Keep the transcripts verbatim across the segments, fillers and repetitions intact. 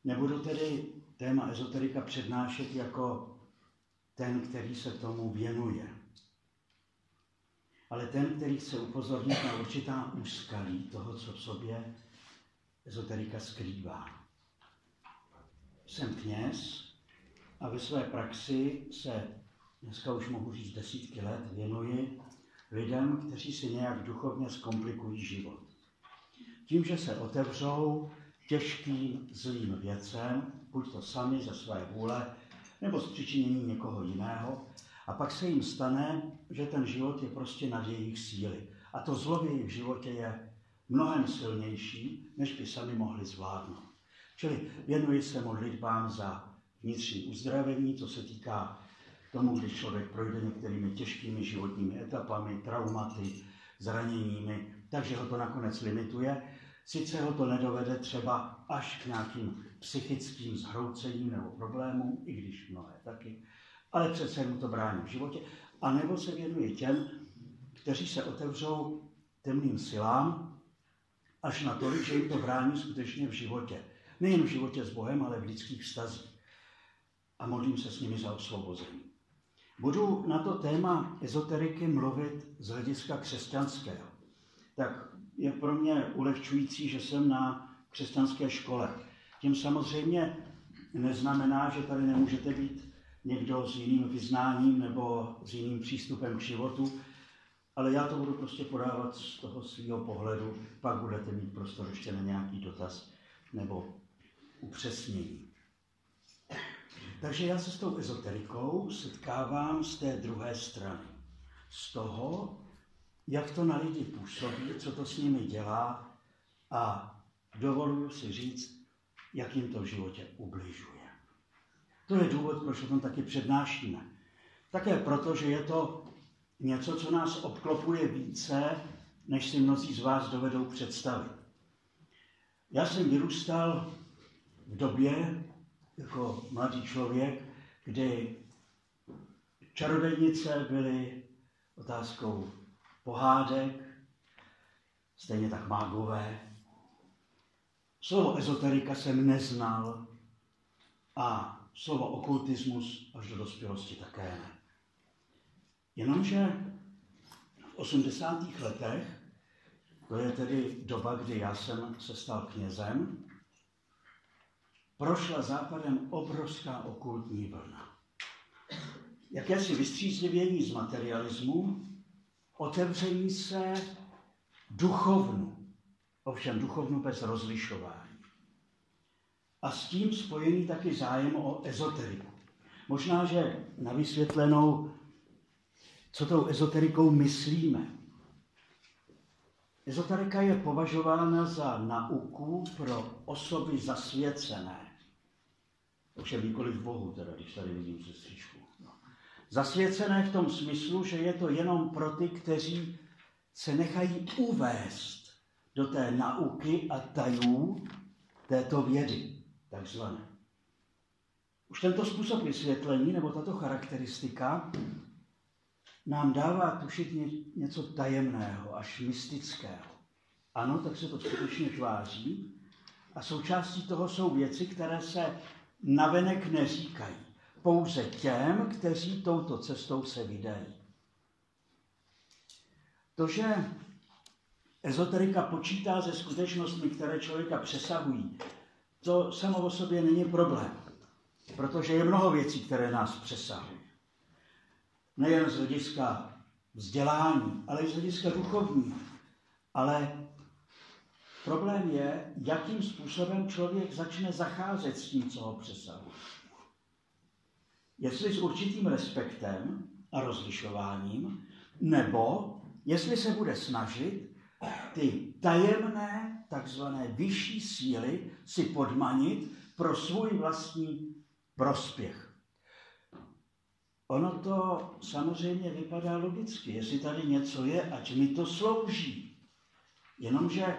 Nebudu tedy téma ezoterika přednášet jako ten, který se tomu věnuje, ale ten, který chce upozornit na určitá úskalí toho, co v sobě ezoterika skrývá. Jsem kněz a ve své praxi se, dneska už mohu říct desítky let, věnuji lidem, kteří si nějak duchovně zkomplikují život. Tím, že se otevřou těžkým, zlým věcem, buď to sami ze své vůle, nebo z přičinění někoho jiného, a pak se jim stane, že ten život je prostě nad jejich síly. A to zlo v jejich životě je mnohem silnější, než by sami mohli zvládnout. Čili věnuji se modlitbám za vnitřní uzdravení, co se týká tomu, když člověk projde některými těžkými životními etapami, traumaty, zraněními, takže ho to nakonec limituje. Sice ho to nedovede třeba až k nějakým psychickým zhroucením nebo problémům, i když mnohé taky, ale přece mu to brání v životě. A nebo se věnuje těm, kteří se otevřou temným silám až natolik, že jim to brání skutečně v životě. Nejen v životě s Bohem, ale v lidských vztazích. A modlím se s nimi za osvobození. Budu na to téma ezoteriky mluvit z hlediska křesťanského. Tak je pro mě ulehčující, že jsem na křesťanské škole. Tím samozřejmě neznamená, že tady nemůžete být někdo s jiným vyznáním nebo s jiným přístupem k životu, ale já to budu prostě podávat z toho svého pohledu, pak budete mít prostor ještě na nějaký dotaz nebo upřesnění. Takže já se s tou ezoterikou setkávám z té druhé strany. Z toho, jak to na lidi působí, co to s nimi dělá a dovoluju si říct, jak jim to v životě ubližuje. To je důvod, proč o tom taky přednášíme. Také proto, že je to něco, co nás obklopuje více, než si mnozí z vás dovedou představit. Já jsem vyrůstal v době, jako mladý člověk, kdy čarodějnice byly otázkou pohádek, stejně tak mágové. Slovo ezoterika jsem neznal a slovo okultismus až do dospělosti také ne. Jenomže v osmdesátých letech, to je tedy doba, kdy já jsem se stal knězem, prošla západem obrovská okultní vlna. Jakési vystřízlivění z materialismu, otevření se duchovnu, ovšem duchovnu bez rozlišování. A s tím spojený taky zájem o ezoteriku. Možná, že na vysvětlenou, co tou ezoterikou myslíme. Ezoterika je považována za nauku pro osoby zasvěcené. Ovšem nikoli v Bohu, teda, když tady vidím sestřičku. No. Zasvěcené v tom smyslu, že je to jenom pro ty, kteří se nechají uvést do té nauky a tajů této vědy, takzvané. Už tento způsob vysvětlení, nebo tato charakteristika, nám dává tušit něco tajemného, až mystického. Ano, tak se to skutečně tváří. A součástí toho jsou věci, které se navenek neříkají. Pouze těm, kteří touto cestou se vydají. To, že ezoterika počítá se skutečnostmi, které člověka přesahují, to samo o sobě není problém. Protože je mnoho věcí, které nás přesahují. Nejen z hlediska vzdělání, ale i z hlediska duchovního. Ale problém je, jakým způsobem člověk začne zacházet s tím, co ho přesahuje. Jestli s určitým respektem a rozlišováním, nebo jestli se bude snažit ty tajemné, takzvané vyšší síly si podmanit pro svůj vlastní prospěch. Ono to samozřejmě vypadá logicky. Jestli tady něco je, ať mi to slouží. Jenomže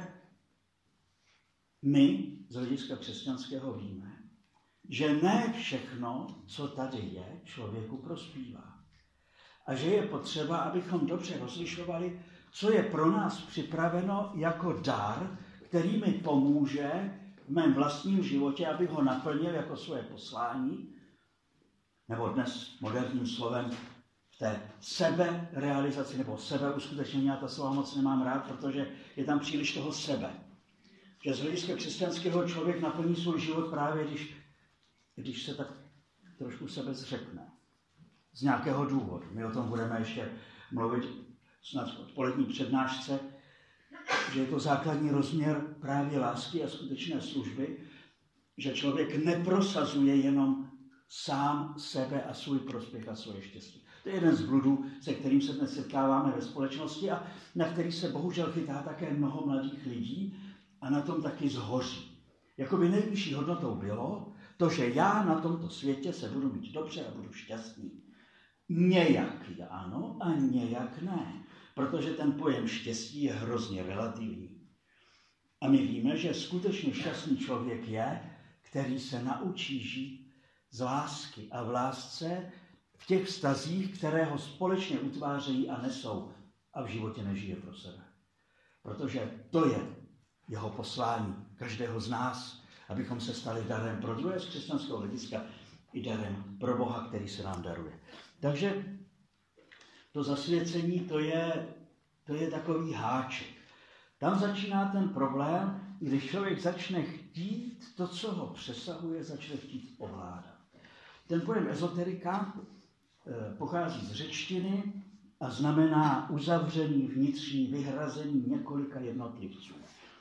my z hlediska křesťanského víme, že ne všechno, co tady je, člověku prospívá. A že je potřeba, abychom dobře rozlišovali, co je pro nás připraveno jako dar, který mi pomůže v mém vlastním životě, abych ho naplnil jako svoje poslání, nebo dnes moderním slovem v té seberealizaci nebo sebeuskutečnění, já ta slova moc nemám rád, protože je tam příliš toho sebe. Že z hlediska křesťanského člověk naplní svůj život právě, když, když se tak trošku sebe zřekne. Z nějakého důvodu. My o tom budeme ještě mluvit snad v odpolední přednášce, že je to základní rozměr právě lásky a skutečné služby, že člověk neprosazuje jenom sám sebe a svůj prospěch a svoje štěstí. To je jeden z bludů, se kterým se dnes setkáváme ve společnosti a na který se bohužel chytá také mnoho mladých lidí a na tom taky zhoří. Jakoby nejvyšší hodnotou bylo to, že já na tomto světě se budu mít dobře a budu šťastný. Nějak ano a nějak ne, protože ten pojem štěstí je hrozně relativní. A my víme, že skutečně šťastný člověk je, který se naučí žít z lásky a v lásce v těch vztazích, které ho společně utvářejí a nesou a v životě nežije pro sebe. Protože to je jeho poslání každého z nás, abychom se stali darem pro druhé z křesťanského hlediska i darem pro Boha, který se nám daruje. Takže to zasvěcení, to je, to je takový háček. Tam začíná ten problém, když člověk začne chtít to, co ho přesahuje, začne chtít ovládat. Ten pojem ezoterika e, pochází z řečtiny a znamená uzavřený vnitřní vyhrazení několika jednotlivců.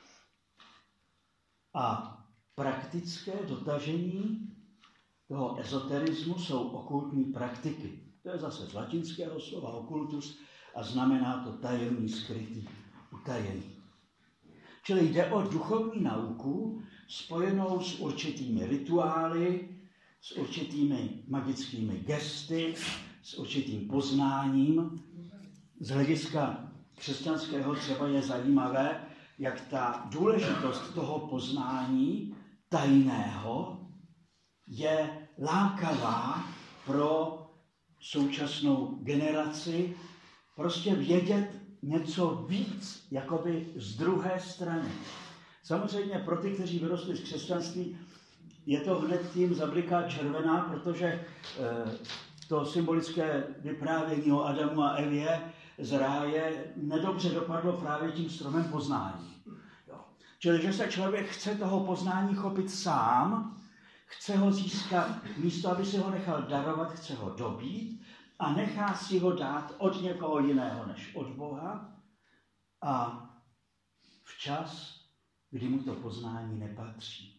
A praktické dotažení toho ezoterismu jsou okultní praktiky. To je zase z latinského slova okultus a znamená to tajemný, skrytý, utajený. Čili jde o duchovní nauku spojenou s určitými rituály, s určitými magickými gesty, s určitým poznáním. Z hlediska křesťanského třeba je zajímavé, jak ta důležitost toho poznání tajného je lákavá pro současnou generaci prostě vědět něco víc, jakoby z druhé strany. Samozřejmě pro ty, kteří vyrostli z křesťanství, je to hned tím zabliká červená, protože e, to symbolické vyprávění o Adamu a Evě z ráje nedobře dopadlo právě tím stromem poznání. Jo. Čili, že se člověk chce toho poznání chopit sám, chce ho získat místo, aby si ho nechal darovat, chce ho dobít a nechá si ho dát od někoho jiného než od Boha a včas, kdy mu to poznání nepatří.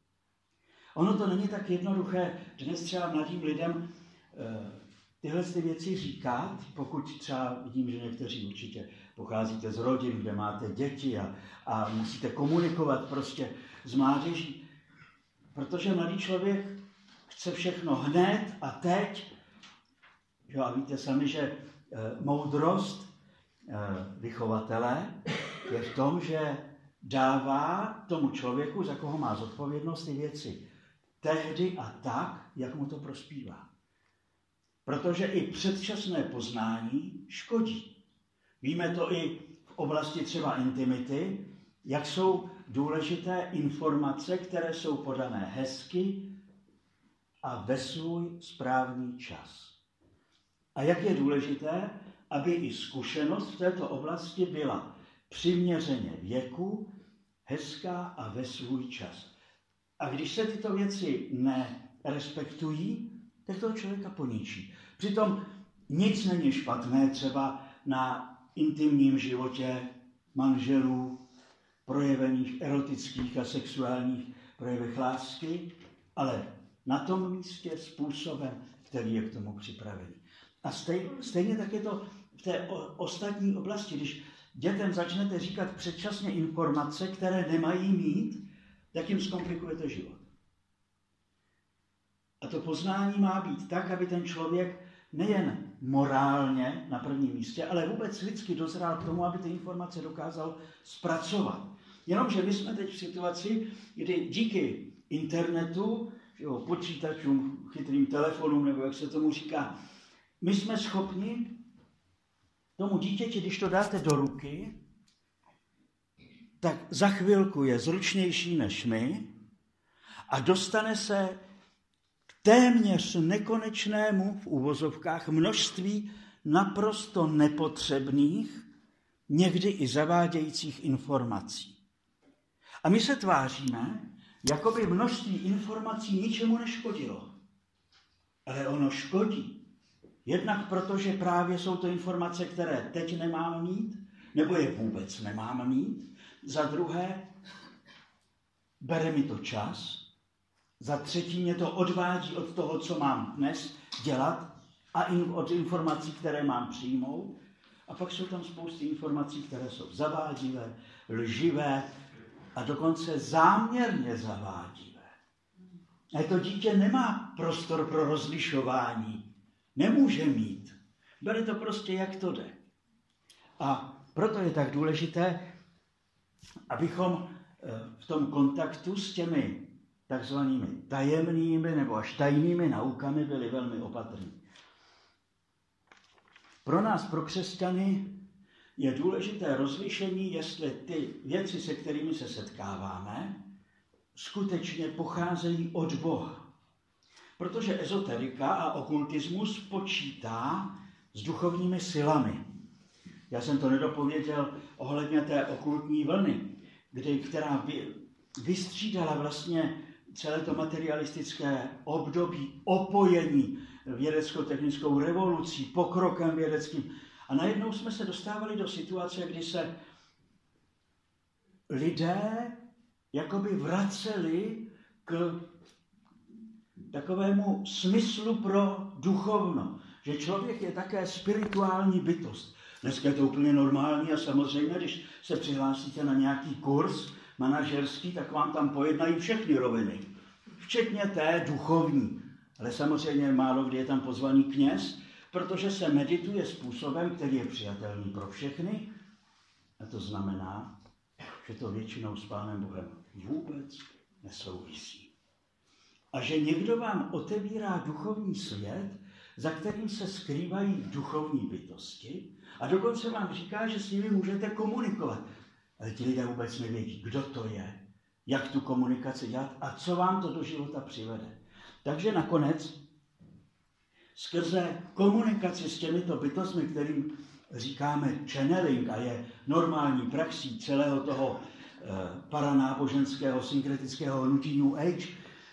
Ono to není tak jednoduché dnes třeba mladým lidem e, tyhle ty věci říkat, pokud třeba vidím, že někteří určitě pocházíte z rodin, kde máte děti a, a musíte komunikovat prostě s mládeží, protože mladý člověk chce všechno hned a teď. Jo, a víte sami, že e, moudrost e, vychovatele je v tom, že dává tomu člověku, za koho má zodpovědnost, ty věci tehdy a tak, jak mu to prospívá. Protože i předčasné poznání škodí. Víme to i v oblasti třeba intimity, jak jsou důležité informace, které jsou podané hezky a ve svůj správný čas. A jak je důležité, aby i zkušenost v této oblasti byla přiměřeně věku, hezká a ve svůj čas. A když se tyto věci nerespektují, tak toho člověka poničí. Přitom nic není špatné třeba na intimním životě manželů, projevených erotických a sexuálních projevech lásky, ale na tom místě způsobem, který je k tomu připravený. A stej, stejně tak je to v té o, ostatní oblasti. Když dětem začnete říkat předčasně informace, které nemají mít, tak jim zkomplikujete život. A to poznání má být tak, aby ten člověk nejen morálně na prvním místě, ale vůbec lidsky dozrál k tomu, aby ty informace dokázal zpracovat. Jenomže my jsme teď v situaci, kdy díky internetu, jo, počítačům, chytrým telefonům, nebo jak se tomu říká, my jsme schopni tomu dítěti, když to dáte do ruky, tak za chvilku je zručnější než my a dostane se k téměř nekonečnému v uvozovkách množství naprosto nepotřebných, někdy i zavádějících informací. A my se tváříme, jako by množství informací ničemu neškodilo. Ale ono škodí. Jednak proto, že právě jsou to informace, které teď nemám mít, nebo je vůbec nemám mít. Za druhé, bere mi to čas. Za třetí, mě to odvádí od toho, co mám dnes dělat a in, od informací, které mám přijmout. A pak jsou tam spousty informací, které jsou zavádivé, lživé a dokonce záměrně zavádivé. A to dítě nemá prostor pro rozlišování. Nemůže mít. Bere to prostě, jak to jde. A proto je tak důležité, abychom v tom kontaktu s těmi takzvanými tajemnými nebo až tajnými naukami byli velmi opatrní. Pro nás, pro křesťany, je důležité rozlišení, jestli ty věci, se kterými se setkáváme, skutečně pocházejí od Boha. Protože ezoterika a okultismus počítá s duchovními silami. Já jsem to nedopověděl ohledně té okultní vlny, kdy, která vy, vystřídala vlastně celé to materialistické období opojení vědecko-technickou revolucí, pokrokem vědeckým. A najednou jsme se dostávali do situace, kdy se lidé jakoby vraceli k takovému smyslu pro duchovno, že člověk je také spirituální bytost. Dneska je to úplně normální a samozřejmě, když se přihlásíte na nějaký kurz manažerský, tak vám tam pojednají všechny roviny, včetně té duchovní. Ale samozřejmě málo kdy je tam pozvaný kněz, protože se medituje způsobem, který je přijatelný pro všechny. A to znamená, že to většinou s Pánem Bohem vůbec nesouvisí. A že někdo vám otevírá duchovní svět, za kterým se skrývají duchovní bytosti, a dokonce vám říká, že s nimi můžete komunikovat. Ale ti lidé vůbec nevědí, kdo to je, jak tu komunikaci dělat a co vám to do života přivede. Takže nakonec skrze komunikaci s těmito bytostmi, kterým říkáme channeling a je normální praxí celého toho eh, paranáboženského, synkretického hnutí New Age,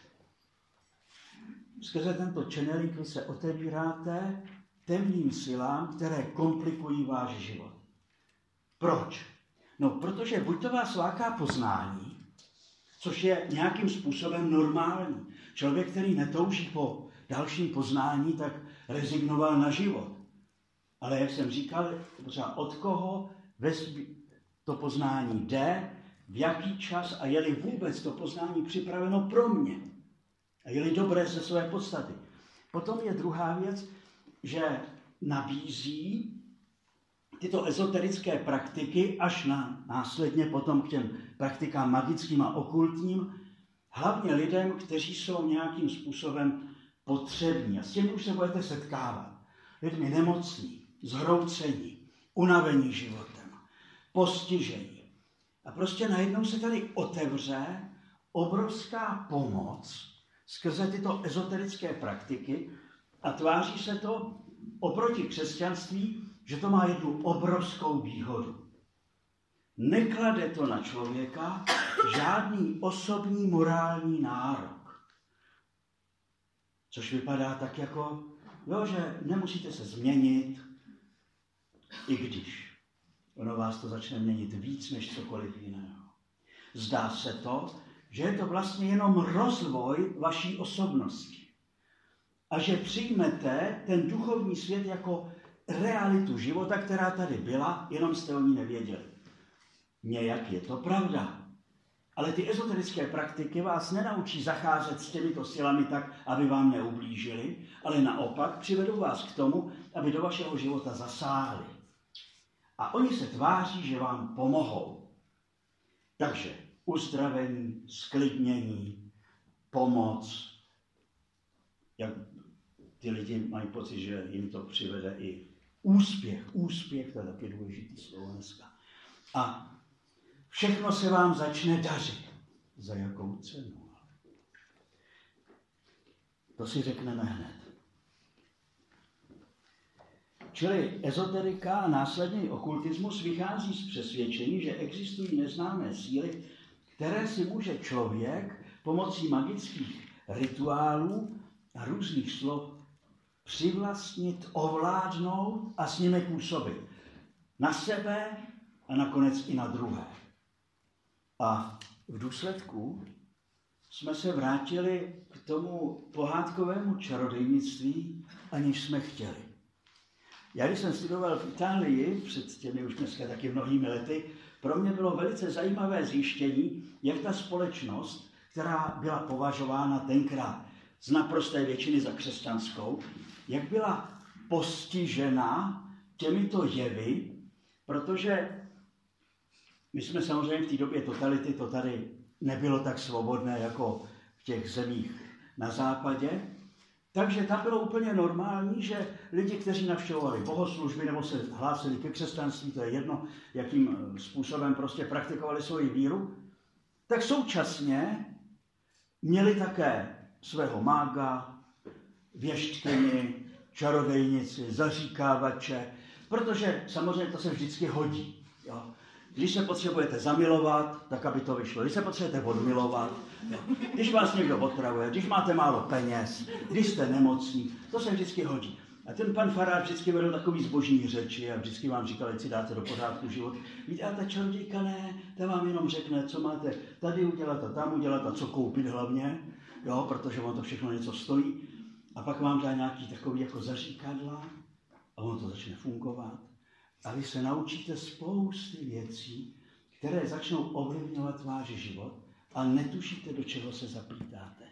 skrze tento channeling vy se otevíráte temným silám, které komplikují váš život. Proč? No, protože buď to vás láká poznání, což je nějakým způsobem normální. Člověk, který netouží po dalším poznání, tak rezignoval na život. Ale jak jsem říkal, třeba od koho to poznání jde, v jaký čas a je-li vůbec to poznání připraveno pro mě. A je-li dobré ze své podstaty. Potom je druhá věc, že nabízí tyto ezoterické praktiky až na, následně potom k těm praktikám magickým a okultním, hlavně lidem, kteří jsou nějakým způsobem potřební. A s těmi už se budete setkávat. Lidmi nemocní, zhroucení, unavení životem, postižení. A prostě najednou se tady otevře obrovská pomoc skrze tyto ezoterické praktiky a tváří se to oproti křesťanství, že to má jednu obrovskou výhodu. Neklade to na člověka žádný osobní morální nárok. Což vypadá tak jako, jo, že nemusíte se změnit, i když ono vás to začne měnit víc než cokoliv jiného. Zdá se to, že je to vlastně jenom rozvoj vaší osobnosti. A že přijmete ten duchovní svět jako realitu života, která tady byla, jenom jste o ní nevěděli. Nějak je to pravda. Ale ty ezoterické praktiky vás nenaučí zacházet s těmito silami tak, aby vám neublížili, ale naopak přivedou vás k tomu, aby do vašeho života zasáhli. A oni se tváří, že vám pomohou. Takže uzdravení, sklidnění, pomoc. Jak ty lidi mají pocit, že jim to přivede i úspěch. Úspěch, to je taky důležitý slovo dneska. A všechno se vám začne dařit. Za jakou cenu? To si řekneme hned. Čili ezoterika a následně okultismus vychází z přesvědčení, že existují neznámé síly, které si může člověk pomocí magických rituálů a různých slov přivlastnit, ovládnout a s nimi působit na sebe a nakonec i na druhé. A v důsledku jsme se vrátili k tomu pohádkovému čarodejnictví, aniž jsme chtěli. Já, když jsem studoval v Itálii před těmi už dneska taky mnohými lety, pro mě bylo velice zajímavé zjištění, jak ta společnost, která byla považována tenkrát z naprosté většiny za křesťanskou, jak byla postižena těmito jevy, protože my jsme samozřejmě v té době totality, to tady nebylo tak svobodné jako v těch zemích na západě, takže tam bylo úplně normální, že lidi, kteří navštěvovali bohoslužby nebo se hlásili ke křesťanství, to je jedno, jakým způsobem prostě praktikovali svoji víru, tak současně měli také svého mága, věštkyni, čarodejnici, zaříkávače, protože samozřejmě to se vždycky hodí. Jo. Když se potřebujete zamilovat, tak aby to vyšlo. Když se potřebujete odmilovat, jo. Když vás někdo otravuje, když máte málo peněz, když jste nemocní, to se vždycky hodí. A ten pan farář vždycky vedl takový zbožní řeči a vždycky vám říkal, ať si dáte do pořádku život. Víte, a ta čarodějka ne, ta vám jenom řekne, co máte tady udělat a tam udělat a co koupit hlavně, jo, protože vám to všechno něco stojí. A pak vám dá nějaký takový jako zaříkadla a ono to začne fungovat. A vy se naučíte spousty věcí, které začnou ovlivňovat váš život a netušíte, do čeho se zaplítáte.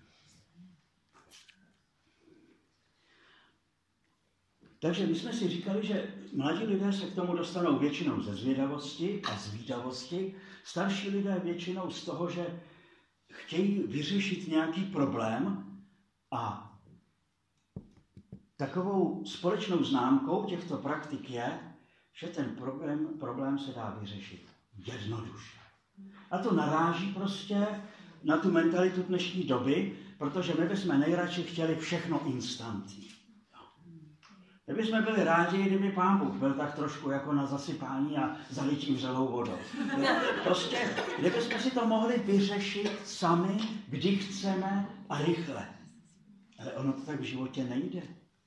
Takže my jsme si říkali, že mladí lidé se k tomu dostanou většinou ze zvědavosti a zvídavosti, starší lidé většinou z toho, že chtějí vyřešit nějaký problém a takovou společnou známkou těchto praktik je, že ten problém, problém se dá vyřešit jednoduše. A to naráží prostě na tu mentalitu dnešní doby, protože my bychom nejradši chtěli všechno instantní. My bychom byli rádi, kdyby Pán Bůh byl tak trošku jako na zasypání a zalitím vřelou vodou. Prostě, kdybychom si to mohli vyřešit sami, kdy chceme a rychle. Ale ono to tak v životě nejde.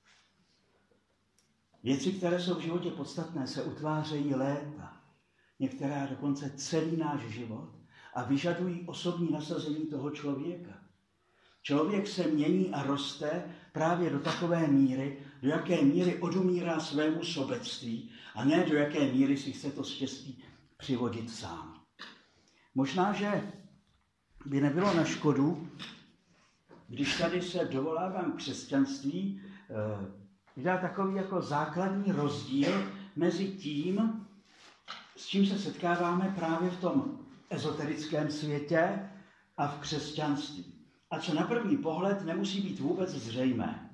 Věci, které jsou v životě podstatné, se utvářejí léta. Některé dokonce celý náš život a vyžadují osobní nasazení toho člověka. Člověk se mění a roste právě do takové míry, do jaké míry odumírá svému sobectví a ne do jaké míry si chce to štěstí přivodit sám. Možná, že by nebylo na škodu, když tady se dovolávám křesťanství, vydá takový jako základní rozdíl mezi tím, s čím se setkáváme právě v tom ezoterickém světě a v křesťanství. A co na první pohled nemusí být vůbec zřejmé.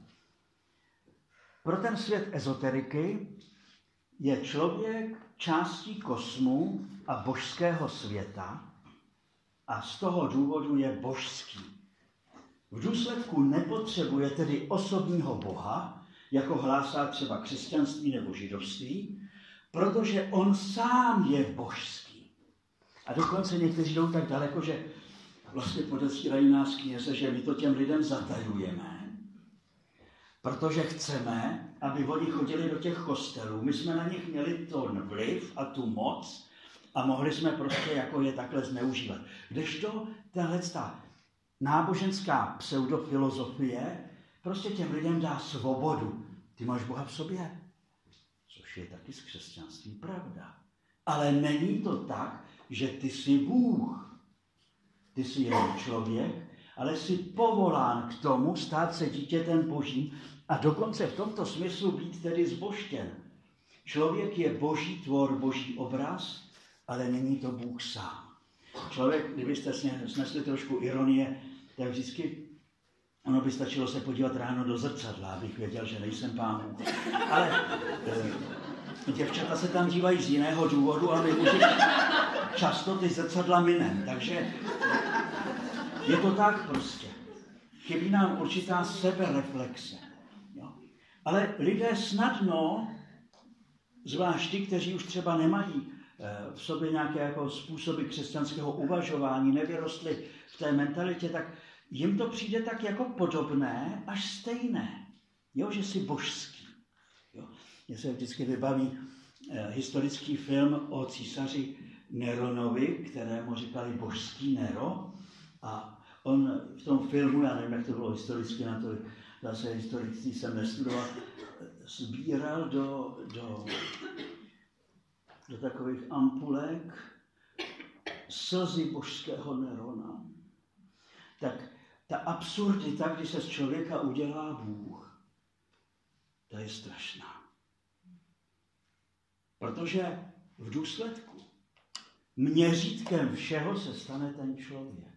Pro ten svět ezoteriky je člověk částí kosmu a božského světa a z toho důvodu je božský. V důsledku nepotřebuje tedy osobního boha, jako hlásá třeba křesťanství nebo židovství, protože on sám je božský. A dokonce někteří jdou tak daleko, že vlastně podezírají nás kněze, že my to těm lidem zatajujeme, protože chceme, aby oni chodili do těch kostelů. My jsme na nich měli ten vliv a tu moc a mohli jsme prostě jako je takhle zneužívat. Kdežto tahleta náboženská pseudofilozofie prostě těm lidem dá svobodu. Ty máš Boha v sobě, což je taky z křesťanství pravda. Ale není to tak, že ty jsi Bůh. Ty jsi jen člověk, ale jsi povolán k tomu stát se dítětem Božím a dokonce v tomto smyslu být tedy zbožtěn. Člověk je boží tvor, boží obraz, ale není to Bůh sám. Člověk, kdybyste snesli trošku ironie, tak vždycky ono by stačilo se podívat ráno do zrcadla, abych věděl, že nejsem Pán Bůh. Ale e, děvčata se tam dívají z jiného důvodu, ale my muži často ty zrcadla minem. Takže je to tak prostě. chybí nám určitá sebereflexe. Jo? Ale lidé snadno, zvlášť ty, kteří už třeba nemají v sobě nějaké jako způsoby křesťanského uvažování, nevyrostli v té mentalitě, tak jim to přijde tak jako podobné, až stejné. Jo, že jsi božský. Jo? Mně se vždycky vybaví eh, historický film o císaři Neronovi, kterému říkali božský Nero. A on v tom filmu, já nevím, jak to bylo historicky, na to zase historicky jsem nestudoval, sbíral do, do, do takových ampulek slzy božského Nerona. Tak ta absurdita, když se z člověka udělá Bůh, to je strašná. Protože v důsledku měřítkem všeho se stane ten člověk.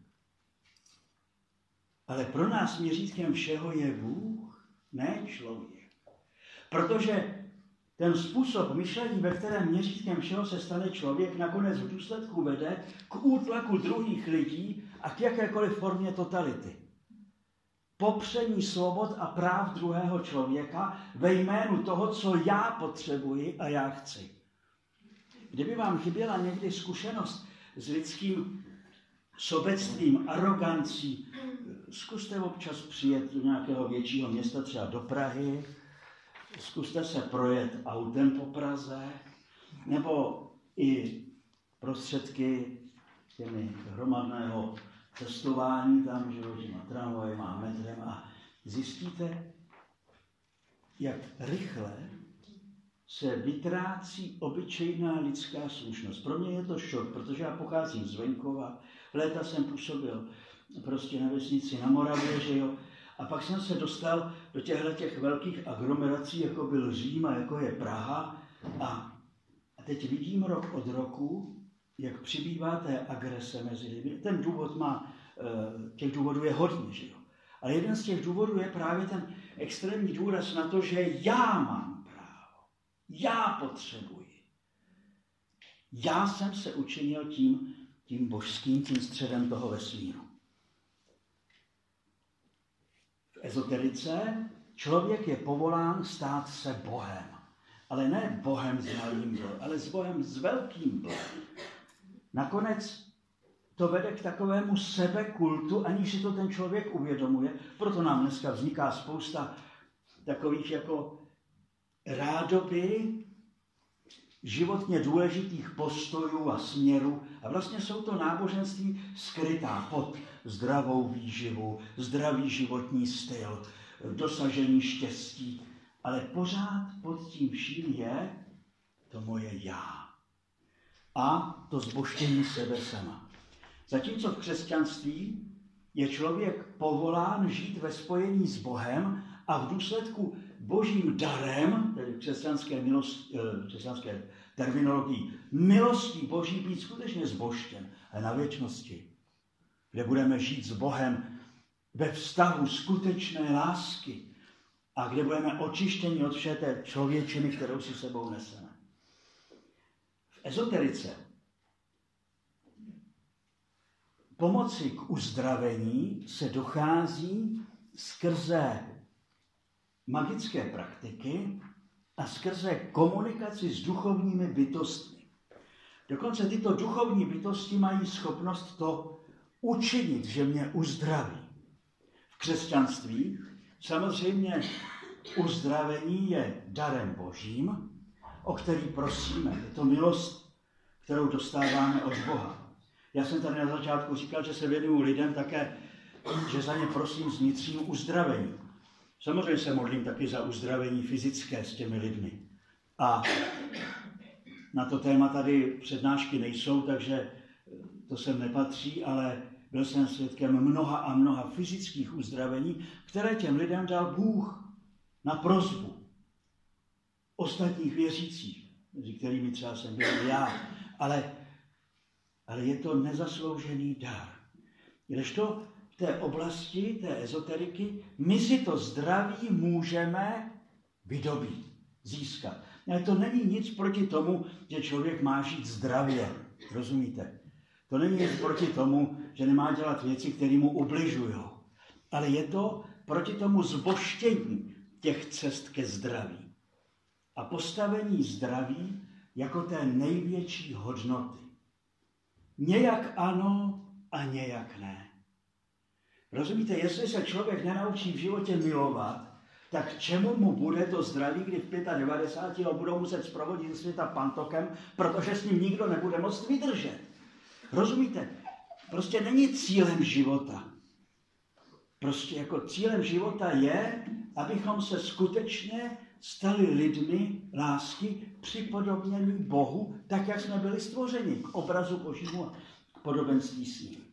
Ale pro nás měřítkem všeho je Bůh, ne člověk. Protože ten způsob myšlení, ve kterém měřítkem všeho se stane člověk, nakonec v důsledku vede k útlaku druhých lidí a k jakékoliv formě totality. Popření svobod a práv druhého člověka ve jménu toho, co já potřebuji a já chci. Kdyby vám chyběla někdy zkušenost s lidským sobectvím, arogancí, zkuste občas přijet do nějakého většího města, třeba do Prahy, zkuste se projet autem po Praze, nebo i prostředky těmi hromadného cestování tam, že těma tramvajem a metrem a zjistíte, jak rychle se vytrácí obyčejná lidská slušnost. Pro mě je to šok, protože já pocházím z venkova, léta jsem působil prostě na vesnici na Moravě, že jo, a pak jsem se dostal do těchto těch velkých aglomerací, jako byl Řím a jako je Praha. A teď vidím rok od roku, jak přibývá té agrese mezi lidmi. Ten důvod má, těch důvodů je hodně, že jo. Ale jeden z těch důvodů je právě ten extrémní důraz na to, že já mám právo. Já potřebuji. Já jsem se učinil tím, tím božským, tím středem toho vesmíru. V ezoterice člověk je povolán stát se Bohem. Ale ne Bohem s malým B, ale s Bohem s velkým B. Nakonec to vede k takovému sebekultu, aniž si to ten člověk uvědomuje. Proto nám dneska vzniká spousta takových jako rádoby životně důležitých postojů a směrů. A vlastně jsou to náboženství skrytá pod zdravou výživu, zdravý životní styl, dosažení štěstí. Ale pořád pod tím vším je to moje já. A to zbožtění sebe sama. Zatímco v křesťanství je člověk povolán žít ve spojení s Bohem a v důsledku božím darem, tedy v křesťanské, milost, křesťanské terminologii, milostí boží být skutečně zbožtěn, ale na věčnosti, kde budeme žít s Bohem ve vztahu skutečné lásky a kde budeme očištěni od vše té člověčiny, kterou si sebou neseme. V ezoterice pomoci k uzdravení se dochází skrze magické praktiky a skrze komunikaci s duchovními bytostmi. Dokonce tyto duchovní bytosti mají schopnost to učinit, že mě uzdraví. V křesťanství samozřejmě uzdravení je darem božím, o který prosíme. Je to milost, kterou dostáváme od Boha. Já jsem tady na začátku říkal, že se věnuju lidem také, že za ně prosím s vnitřním uzdravením. Samozřejmě se modlím taky za uzdravení fyzické s těmi lidmi. A na to téma tady přednášky nejsou, takže to sem nepatří, ale byl jsem svědkem mnoha a mnoha fyzických uzdravení, které těm lidem dal Bůh na prosbu ostatních věřících, mezi kterými třeba jsem byl já. Ale, ale je to nezasloužený dar. Kdežto v té oblasti, té ezoteriky, my si to zdraví můžeme vydobít, získat. Ale to není nic proti tomu, že člověk má žít zdravě. Rozumíte? To není nic proti tomu, že nemá dělat věci, které mu ubližují. ale je to proti tomu zbožštění těch cest ke zdraví a postavení zdraví jako té největší hodnoty. Nějak ano a nějak ne. Rozumíte, jestli se člověk nenaučí v životě milovat, tak čemu mu bude to zdraví, kdy v devadesát pěti ho budou muset zprovodit světa pantokem, protože s ním nikdo nebude moct vydržet. Rozumíte? Prostě není cílem života. Prostě jako cílem života je, abychom se skutečně stali lidmi lásky připodobnění Bohu, tak, jak jsme byli stvořeni k obrazu Božímu a k podobenství s ním.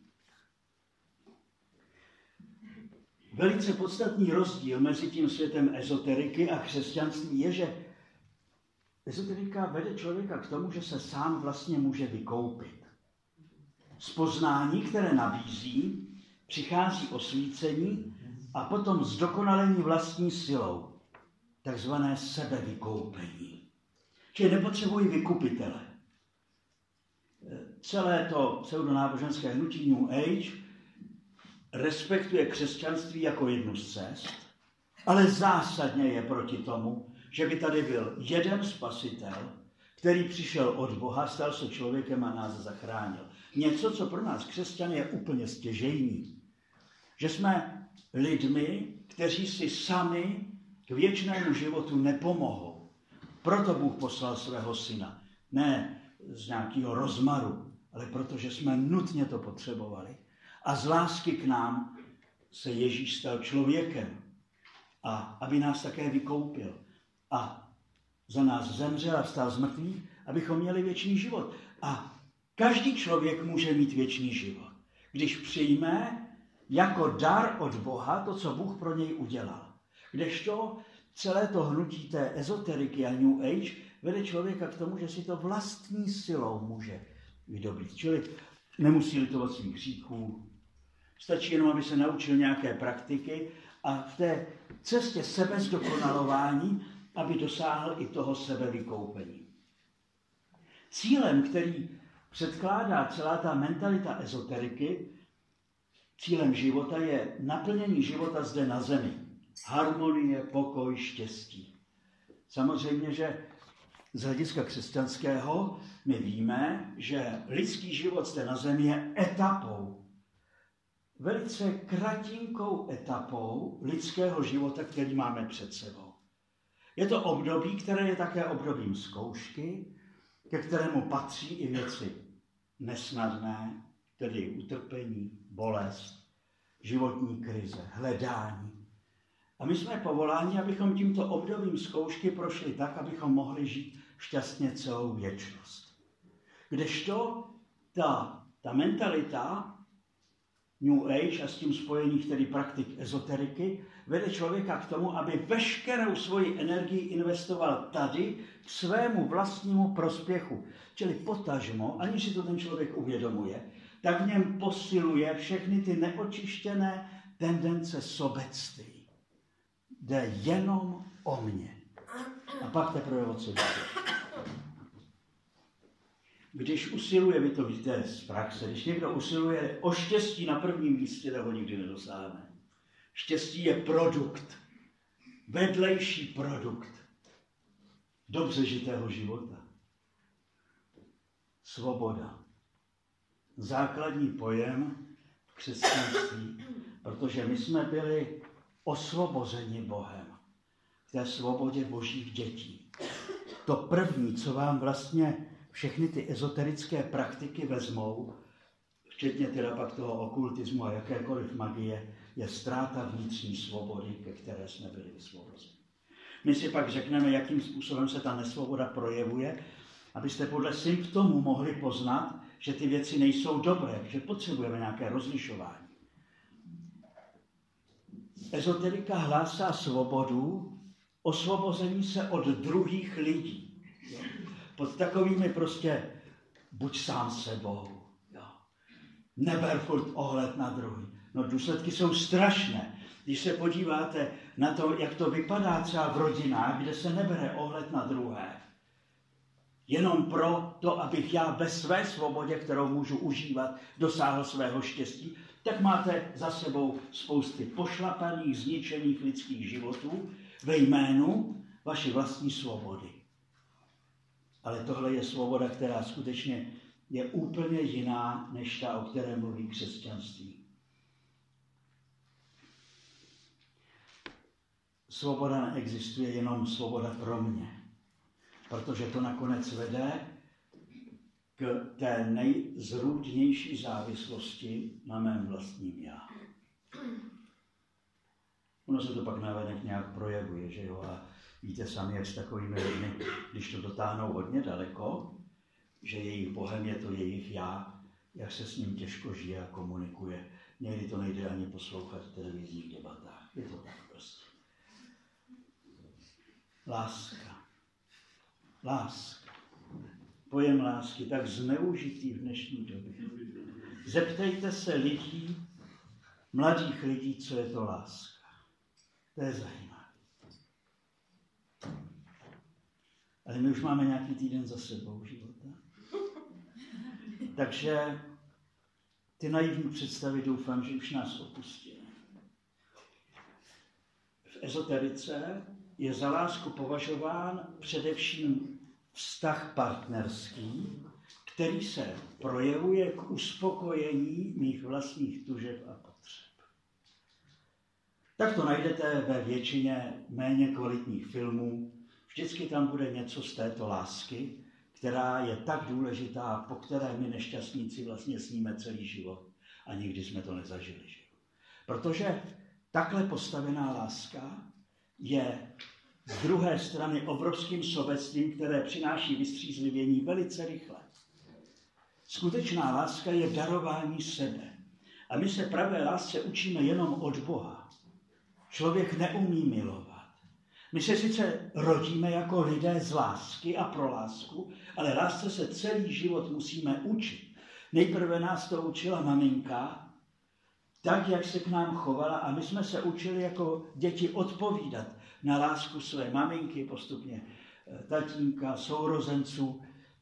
Velice podstatný rozdíl mezi tím světem ezoteriky a křesťanství je, že ezoterika vede člověka k tomu, že se sám vlastně může vykoupit. Z poznání, které nabízí, přichází osvícení a potom zdokonalení vlastní silou, takzvané sebevykoupení. Čili nepotřebují vykupitele. Celé to pseudonáboženské hnutí New Age respektuje křesťanství jako jednu z cest, ale zásadně je proti tomu, že by tady byl jeden spasitel, který přišel od Boha, stal se člověkem a nás zachránil. Něco, co pro nás křesťany je úplně stěžejní. Že jsme lidmi, kteří si sami k věčnému životu nepomohou. Proto Bůh poslal svého syna. Ne z nějakého rozmaru, ale protože jsme nutně to potřebovali. A z lásky k nám se Ježíš stal člověkem. A aby nás také vykoupil. A za nás zemřel a vstal z mrtvých, abychom měli věčný život. A každý člověk může mít věčný život, když přijme jako dar od Boha to, co Bůh pro něj udělal. Kdežto celé to hnutí té ezoteriky a New Age vede člověka k tomu, že si to vlastní silou může vydobít. Čili nemusí litovat svých hříchů, stačí jenom, aby se naučil nějaké praktiky a v té cestě sebezdokonalování, aby dosáhl i toho sebevykoupení. Cílem, který předkládá celá ta mentalita ezoteriky, cílem života je naplnění života zde na zemi. Harmonie, pokoj, štěstí. Samozřejmě, že z hlediska křesťanského my víme, že lidský život zde na zemi je etapou, velice kratinkou etapou lidského života, který máme před sebou. Je to období, které je také obdobím zkoušky, ke kterému patří i věci nesnadné, tedy utrpení, bolest, životní krize, hledání. A my jsme povoláni, abychom tímto obdobím zkoušky prošli tak, abychom mohli žít šťastně celou věčnost. Kdežto ta, ta mentalita New Age a s tím spojených tedy praktik ezoteriky vede člověka k tomu, aby veškerou svoji energii investoval tady k svému vlastnímu prospěchu. Čili potažmo, aniž si to ten člověk uvědomuje, tak v něm posiluje všechny ty neočištěné tendence sobectví. Jde jenom o mě. A pak teprve o sebe. Když usiluje, vy to víte z praxe, když někdo usiluje o štěstí na prvním místě, tak ho nikdy nedosáhne. Štěstí je produkt, vedlejší produkt dobře žitého života. Svoboda. Základní pojem v křesťanství, protože my jsme byli osvobozeni Bohem v té svobodě božích dětí. To první, co vám vlastně všechny ty ezoterické praktiky vezmou, včetně teda pak toho okultismu a jakékoliv magie, je ztráta vnitřní svobody, ke které jsme byli vysvobozeni. My si pak řekneme, jakým způsobem se ta nesvoboda projevuje, abyste podle symptomů mohli poznat, že ty věci nejsou dobré, že potřebujeme nějaké rozlišování. Ezoterika hlásá svobodu, osvobození se od druhých lidí. Jo. Pod takovými prostě buď sám sebou. Jo. Neber furt ohled na druhý. No důsledky jsou strašné. Když se podíváte na to, jak to vypadá třeba v rodinách, kde se nebere ohled na druhé. Jenom pro to, abych já ve své svobodě, kterou můžu užívat, dosáhl svého štěstí, tak máte za sebou spousty pošlapaných, zničených lidských životů ve jménu vaší vlastní svobody. Ale tohle je svoboda, která skutečně je úplně jiná, než ta, o které mluví křesťanství. Svoboda neexistuje, jenom svoboda pro mě. Protože to nakonec vede k té nejzrůdnější závislosti na mém vlastním já. Ono se to pak navenek nějak projevuje, že jo? A víte sami, jak s takovými lidmi, když to dotáhnou hodně daleko, že jejich Bohem je to jejich já, jak se s ním těžko žije a komunikuje. Někdy to nejde ani poslouchat v televizních debatách. Je to tak prostě. Láska. Láska. Pojem lásky, tak zneužitý v dnešní době. Zeptejte se lidí, mladých lidí, co je to láska. To je zajímavé. Ale my už máme nějaký týden za sebou života. Takže ty naivní představy doufám, že už nás opustily. V ezoterice je za lásku považován především vztah partnerský, který se projevuje k uspokojení mých vlastních tužeb a potřeb. Tak to najdete ve většině méně kvalitních filmů. Vždycky tam bude něco z této lásky, která je tak důležitá, po které my nešťastníci vlastně sníme celý život a nikdy jsme to nezažili. Že? Protože takhle postavená láska je z druhé strany obrovským sobectvím, které přináší vystřízlivění velice rychle. Skutečná láska je darování sebe. A my se pravé lásce učíme jenom od Boha. Člověk neumí milovat. My se sice rodíme jako lidé z lásky a pro lásku, ale lásce se celý život musíme učit. Nejprve nás to učila maminka, tak, jak se k nám chovala, a my jsme se učili jako děti odpovídat na lásku své maminky, postupně tatínka, sourozenců,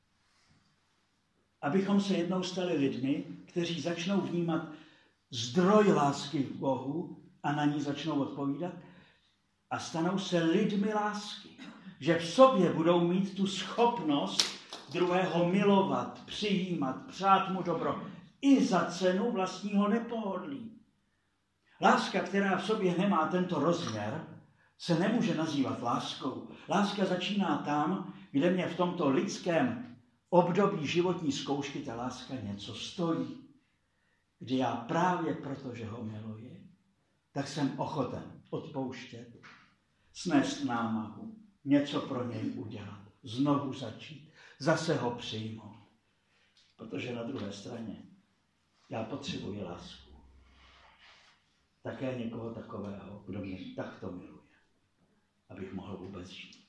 abychom se jednou stali lidmi, kteří začnou vnímat zdroj lásky v Bohu a na ní začnou odpovídat a stanou se lidmi lásky. Že v sobě budou mít tu schopnost druhého milovat, přijímat, přát mu dobro i za cenu vlastního nepohodlí. Láska, která v sobě nemá tento rozměr, se nemůže nazývat láskou. Láska začíná tam, kde mě v tomto lidském období životní zkoušky ta láska něco stojí. Kdy já právě proto, že ho miluji, tak jsem ochoten odpouštět, snést námahu, něco pro něj udělat, znovu začít, zase ho přijmout. Protože na druhé straně já potřebuji lásku. Také někoho takového, kdo mě takto miluje, abych mohl vůbec žít.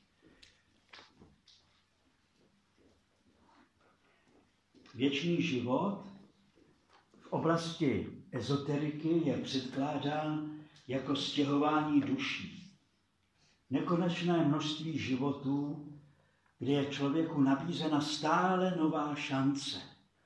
Věčný život v oblasti ezoteriky je předkládán jako stěhování duší. Nekonečné množství životů, kde je člověku nabízena stále nová šance.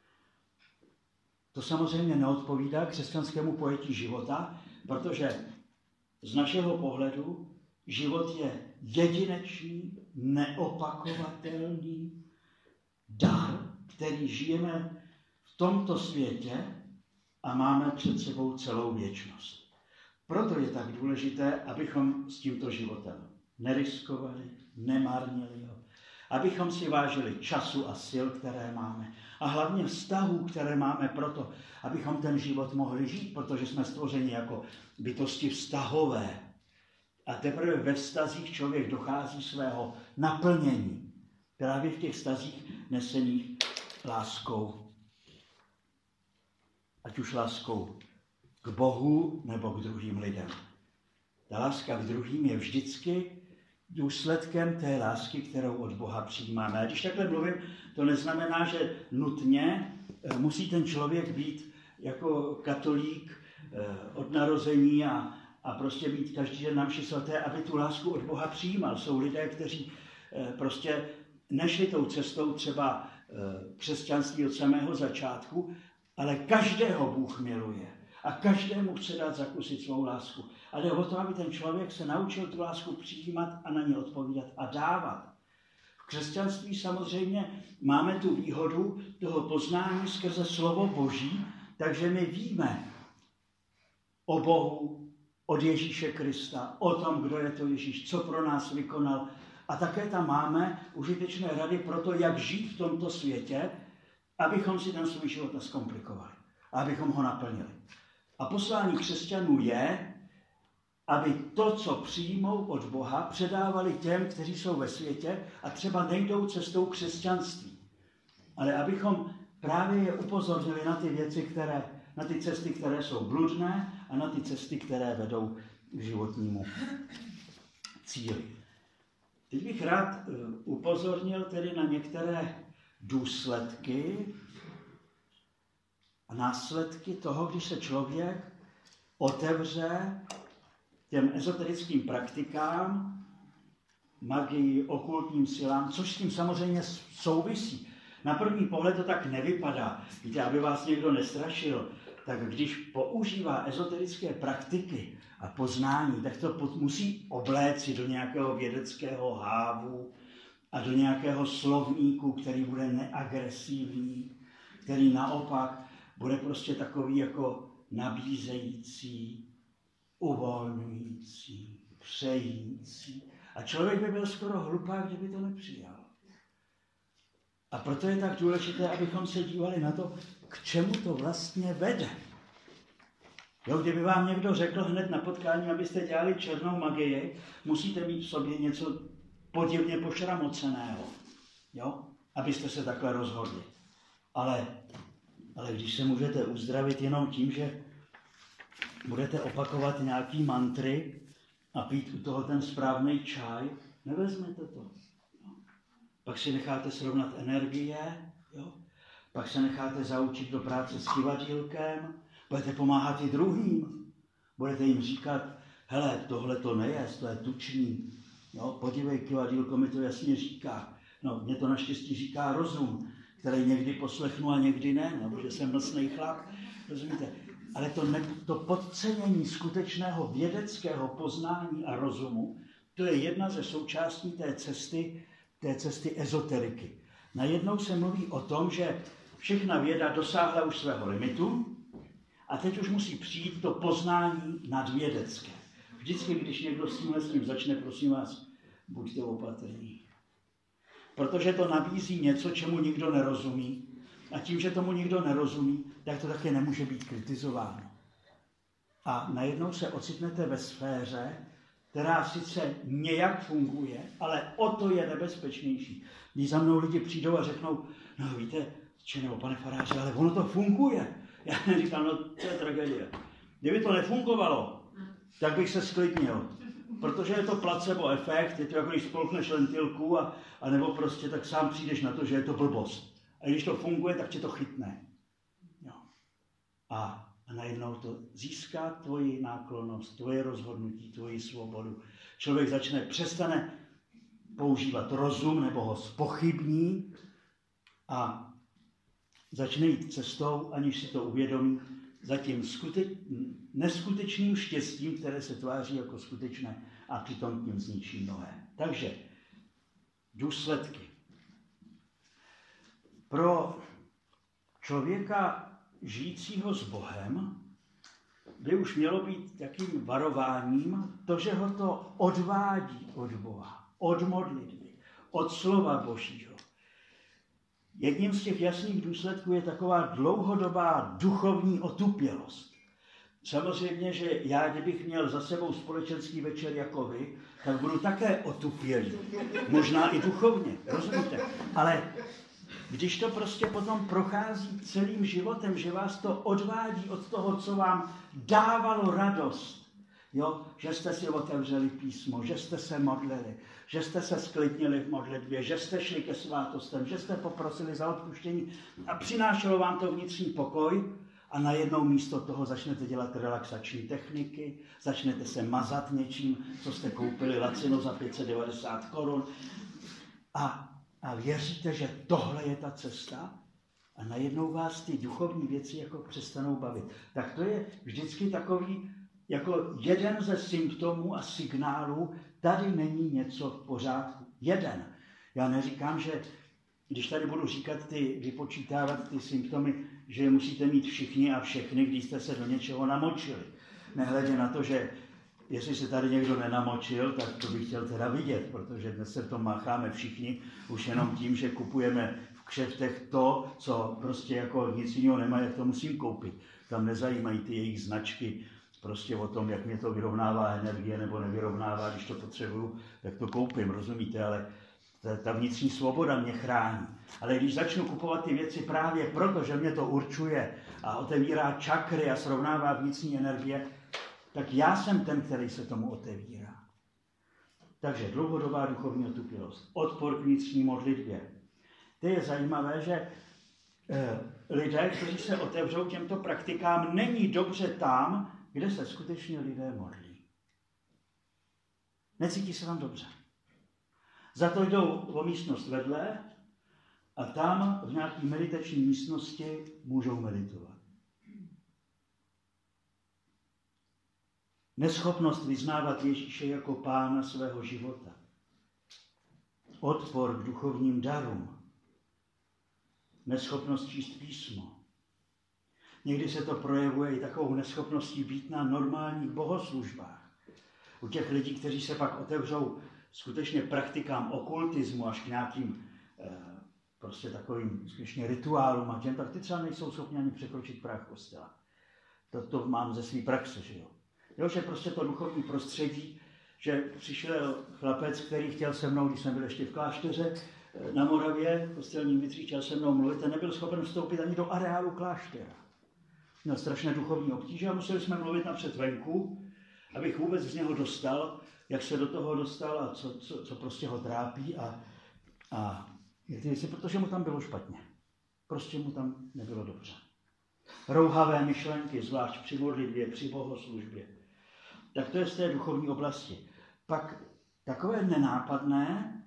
To samozřejmě neodpovídá křesťanskému pojetí života, protože z našeho pohledu život je jedinečný, neopakovatelný dar, který žijeme v tomto světě a máme před sebou celou věčnost. Proto je tak důležité, abychom s tímto životem neriskovali, nemárnili ho, abychom si vážili času a sil, které máme, a hlavně vztahů, které máme proto, abychom ten život mohli žít, protože jsme stvořeni jako bytosti vztahové. A teprve ve vztazích člověk dochází svého naplnění. Právě v těch vztazích nesených láskou. Ať už láskou k Bohu nebo k druhým lidem. Ta láska k druhým je vždycky důsledkem té lásky, kterou od Boha přijímáme. A když takhle mluvím, to neznamená, že nutně musí ten člověk být jako katolík od narození a, a prostě být každý den na mši svaté, aby tu lásku od Boha přijímal. Jsou lidé, kteří prostě nešli tou cestou třeba křesťanství od samého začátku, ale každého Bůh miluje. A každému chce dát zakusit svou lásku. A jde o to, aby ten člověk se naučil tu lásku přijímat a na ně odpovídat a dávat. V křesťanství samozřejmě máme tu výhodu toho poznání skrze slovo Boží, takže my víme o Bohu, od Ježíše Krista, o tom, kdo je to Ježíš, co pro nás vykonal. A také tam máme užitečné rady pro to, jak žít v tomto světě, abychom si ten svůj život neskomplikovali a abychom ho naplnili. A poslání křesťanů je, aby to, co přijmou od Boha, předávali těm, kteří jsou ve světě a třeba nejdou cestou křesťanství. Ale abychom právě je upozornili na ty věci, které, na ty cesty, které jsou bludné a na ty cesty, které vedou k životnímu cíli. Teď bych rád upozornil tedy na některé důsledky a následky toho, když se člověk otevře těm ezoterickým praktikám, magii, okultním silám, což s tím samozřejmě souvisí. Na první pohled to tak nevypadá. Víte, aby vás někdo nestrašil, tak když používá ezoterické praktiky a poznání, tak to musí obléci do nějakého vědeckého hávu a do nějakého slovníku, který bude neagresivní, který naopak bude prostě takový jako nabízející, uvolňující, přející. A člověk by byl skoro hlupák, kdyby to nepřijal. A proto je tak důležité, abychom se dívali na to, k čemu to vlastně vede. Jo, kdyby vám někdo řekl hned na potkání, abyste dělali černou magii, musíte mít v sobě něco podivně pošramoceného, jo, abyste se takhle rozhodli. Ale, ale když se můžete uzdravit jenom tím, že budete opakovat nějaký mantry a pít u toho ten správný čaj, nevezmete to. Jo. Pak si necháte srovnat energie, jo. Pak se necháte zaučit do práce s kivadílkem, budete pomáhat i druhým, budete jim říkat, hele, tohle to nejez, to je tučný, jo, podívej, kivadílko mi to jasně říká. No, mě to naštěstí říká rozum, který někdy poslechnu a někdy ne, nebo že jsem mlsnej chlap, rozumíte? Ale to, ne, to podcenění skutečného vědeckého poznání a rozumu, to je jedna ze součástí té cesty, té cesty ezoteriky. Najednou se mluví o tom, že všechna věda dosáhla už svého limitu a teď už musí přijít to poznání nadvědecké. Vždycky, když někdo s tímhle s tím začne, prosím vás, buďte opatrní. Protože to nabízí něco, čemu nikdo nerozumí. A tím, že tomu nikdo nerozumí, tak to také nemůže být kritizováno. A najednou se ocitnete ve sféře, která sice nějak funguje, ale o to je nebezpečnější. Když za mnou lidi přijdou a řeknou, no víte, či nebo pane faráři, ale ono to funguje. Já říkám, no to je tragédie. Kdyby to nefungovalo, tak bych se sklidnil. Protože je to placebo efekt, je to jako když spolkneš lentilku a, a nebo prostě tak sám přijdeš na to, že je to blbost. A když to funguje, tak tě to chytne. Jo. A, a najednou to získá tvoji náklonnost, tvoje rozhodnutí, tvoji svobodu. Člověk začne, přestane používat rozum nebo ho zpochybní a začne jít cestou, aniž si to uvědomí, za tím skute- neskutečným štěstím, které se tváří jako skutečné a přitom tím zničí mnohé. Takže důsledky. Pro člověka žijícího s Bohem by už mělo být takým varováním to, že ho to odvádí od Boha, od modlitby, od slova Božího. Jedním z těch jasných důsledků je taková dlouhodobá duchovní otupělost. Samozřejmě, že já, kdybych měl za sebou společenský večer jako vy, tak budu také otupělý. Možná i duchovně, rozumíte? Ale když to prostě potom prochází celým životem, že vás to odvádí od toho, co vám dávalo radost, jo? Že jste si otevřeli písmo, že jste se modlili, že jste se sklidnili v modlitbě, že jste šli ke svátostem, že jste poprosili za odpuštění a přinášelo vám to vnitřní pokoj a najednou místo toho začnete dělat relaxační techniky, začnete se mazat něčím, co jste koupili lacino za pět set devadesát korun a, a věříte, že tohle je ta cesta a najednou vás ty duchovní věci jako přestanou bavit. Tak to je vždycky takový jako jeden ze symptomů a signálů, tady není něco v pořádku. Jeden. Já neříkám, že když tady budu říkat ty, vypočítávat ty symptomy, že je musíte mít všichni a všechny, když jste se do něčeho namočili. Nehledě na to, že jestli se tady někdo nenamočil, tak to bych chtěl teda vidět, protože dnes se v tom mácháme všichni už jenom tím, že kupujeme v kšeftech to, co prostě jako nic jiného nemá, jak to musím koupit. Tam nezajímají ty jejich značky prostě o tom, jak mě to vyrovnává energie nebo nevyrovnává, když to potřebuju, tak to koupím, rozumíte, ale ta, ta vnitřní svoboda mě chrání. Ale když začnu kupovat ty věci právě proto, že mě to určuje a otevírá čakry a srovnává vnitřní energie, tak já jsem ten, který se tomu otevírá. Takže dlouhodobá duchovní otupilost, odpor k vnitřní modlitbě. To je zajímavé, že eh, lidé, kteří se otevřou těmto praktikám, není dobře tam, kde se skutečně lidé modlí. Necítí se tam dobře. Za to jdou o místnost vedle a tam v nějaké meditační místnosti můžou meditovat. Neschopnost vyznávat Ježíše jako pána svého života. Odpor k duchovním darům. Neschopnost číst písmo. Někdy se to projevuje i takovou neschopností být na normálních bohoslužbách. U těch lidí, kteří se pak otevřou skutečně praktikám okultismu až k nějakým eh, prostě takovým skutečně rituálům a těm, tak ty třeba nejsou schopni ani překročit práh kostela. To, to mám ze své praxe, že jo. Jo, že prostě to duchovní prostředí, že přišel chlapec, který chtěl se mnou, když jsem byl ještě v klášteře na Moravě, v kostelním Vitří, chtěl se mnou mluvit a nebyl schopen vstoupit ani do areálu kláštera. Měl strašné duchovní obtíže a museli jsme mluvit napřed venku, abych vůbec z něho dostal, jak se do toho dostal a co, co, co prostě ho trápí a, a věci, protože mu tam bylo špatně. Prostě mu tam nebylo dobře. Rouhavé myšlenky, zvlášť při modlitbě, při bohoslužbě. Tak to je z té duchovní oblasti. Pak takové nenápadné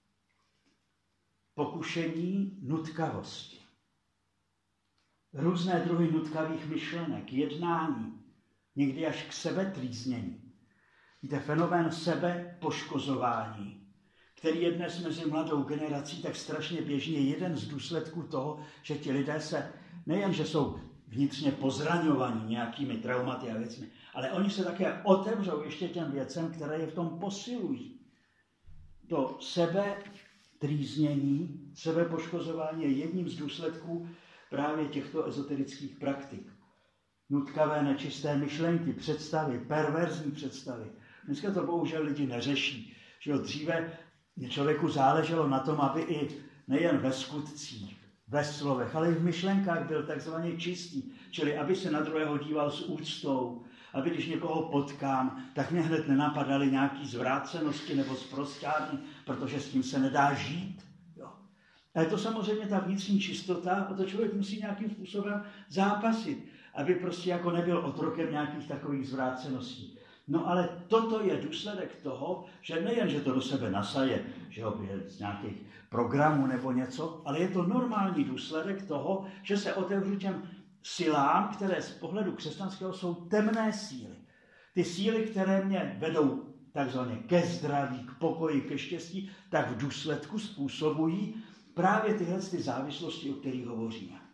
pokušení nutkavosti. Různé druhy nutkavých myšlenek, jednání, někdy až k sebetrýznění. Víte, fenomén sebepoškozování, který je dnes mezi mladou generací tak strašně běžně jeden z důsledků toho, že ti lidé se nejen, že jsou vnitřně pozraňovaní nějakými traumaty a věcmi, ale oni se také otevřou ještě těm věcem, které je v tom posilují. To sebetrýznění, sebepoškozování je jedním z důsledků právě těchto ezoterických praktik. Nutkavé, nečisté myšlenky, představy, perverzní představy. Dneska to bohužel lidi neřeší. Že dříve člověku záleželo na tom, aby i nejen ve skutcích, ve slovech, ale i v myšlenkách byl takzvaně čistý. Čili aby se na druhého díval s úctou, aby když někoho potkám, tak mě hned nenapadaly nějaký zvrácenosti nebo zprosťárny, protože s tím se nedá žít. Jo. A je to samozřejmě ta vnitřní čistota, a to člověk musí nějakým způsobem zápasit, aby prostě jako nebyl otrokem nějakých takových zvráceností. No ale toto je důsledek toho, že nejen, že to do sebe nasaje, že ho je z nějakých programů nebo něco, ale je to normální důsledek toho, že se otevřu těm silám, které z pohledu křesťanského jsou temné síly. Ty síly, které mě vedou takzvaně ke zdraví, k pokoji, ke štěstí, tak v důsledku způsobují právě tyhle ty závislosti, o kterých hovoříme.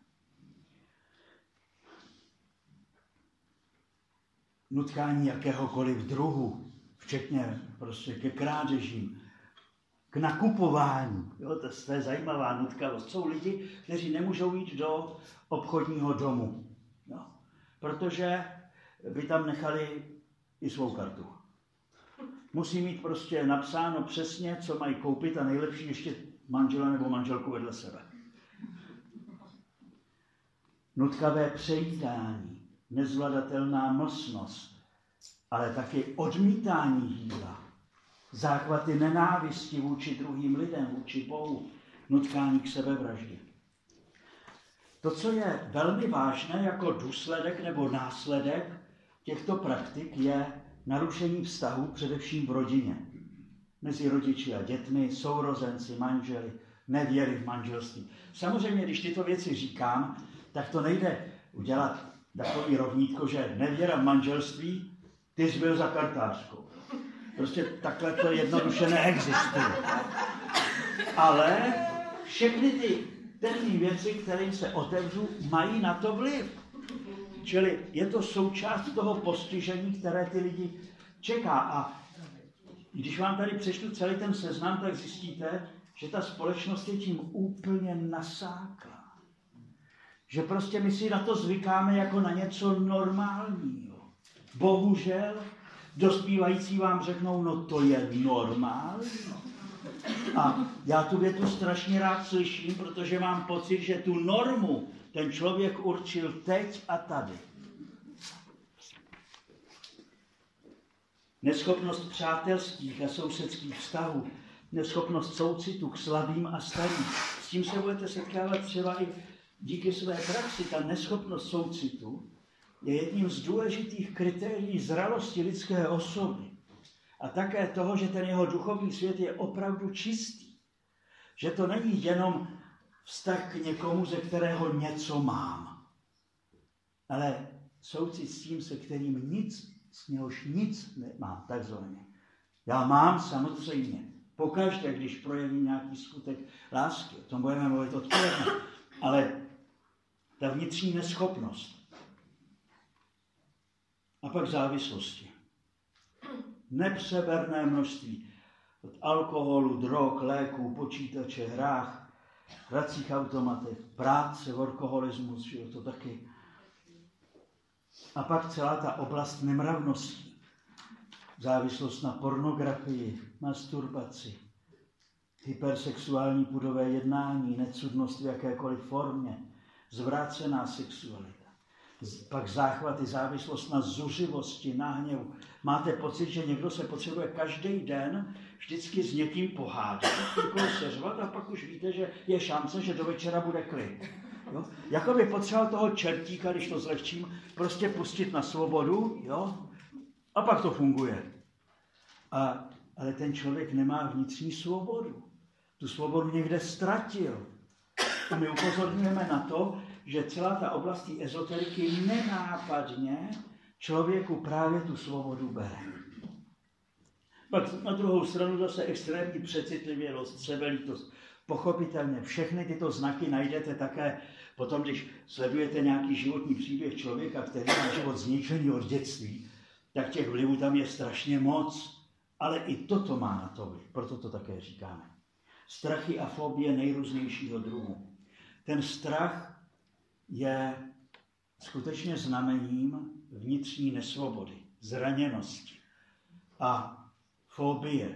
Nutkání jakéhokoliv druhu, včetně prostě ke krádežím, k nakupování. Jo, to, to je zajímavá nutkavost. Jsou lidi, kteří nemůžou jít do obchodního domu, jo, protože by tam nechali i svou kartu. Musí mít prostě napsáno přesně, co mají koupit a nejlepší ještě manžela nebo manželku vedle sebe. Nutkavé přejídání, nezvladatelná mlsnost, ale taky odmítání jídla, záchvaty nenávisti vůči druhým lidem, vůči Bohu, nutkání k sebevraždě. To, co je velmi vážné jako důsledek nebo následek těchto praktik, je narušení vztahů především v rodině. Mezi rodiči a dětmi, sourozenci, manželi, nevěry v manželství. Samozřejmě, když tyto věci říkám, tak to nejde udělat takový rovnítko, že nevěra v manželství, ty jsi byl za kartářkou. Prostě takhle to jednoduše neexistuje. Ale všechny ty temné věci, kterým se otevřu, mají na to vliv. Čili je to součást toho postižení, které ty lidi čeká. A když vám tady přečtu celý ten seznam, tak zjistíte, že ta společnost je tím úplně nasáklá. Že prostě my si na to zvykáme jako na něco normálního. Bohužel dospívající vám řeknou, no to je normální. A já tu větu strašně rád slyším, protože mám pocit, že tu normu ten člověk určil teď a tady. Neschopnost přátelských a sousedských vztahů, neschopnost soucitu k slabým a starým. S tím se budete setkávat třeba i díky své praxi. Ta neschopnost soucitu je jedním z důležitých kritérií zralosti lidské osoby. A také toho, že ten jeho duchovní svět je opravdu čistý. Že to není jenom vztah k někomu, ze kterého něco mám. Ale soucit s tím, se kterým nic, z něhož nic nemám, takzvaně. Já mám samozřejmě, pokaždé, když projevím nějaký skutek lásky, o tom budeme mluvit odpoledne, ale ta vnitřní neschopnost. A pak závislosti. Nepřeberné množství od alkoholu, drog, léků, počítače, hrách, hracích automatech, práce, workoholismus, že to taky. A pak celá ta oblast nemravností. Závislost na pornografii, masturbaci, hypersexuální pudové jednání, necudnost v jakékoliv formě, zvrácená sexualita. Pak záchvaty, závislost na zuřivosti, na hněvu. Máte pocit, že někdo se potřebuje každý den vždycky s někým pohádat, někoho seřvat a pak už víte, že je šance, že do večera bude klid. Jo? Jako by potřeboval toho čertíka, když to zlehčím, prostě pustit na svobodu, jo? A pak to funguje. A, ale ten člověk nemá vnitřní svobodu. Tu svobodu někde ztratil. A my upozorňujeme na to, že celá ta oblast té ezoteriky nenápadně člověku právě tu svobodu bere. Pak na druhou stranu zase extrémní přecitlivělost, sebelítost. Pochopitelně všechny tyto znaky najdete také potom, když sledujete nějaký životní příběh člověka, který má život zničený od dětství, tak těch vlivů tam je strašně moc, ale i toto má na to vliv, proto to také říkáme. Strachy a fobie nejrůznějšího druhu. Ten strach je skutečně znamením vnitřní nesvobody, zraněnosti. A fobie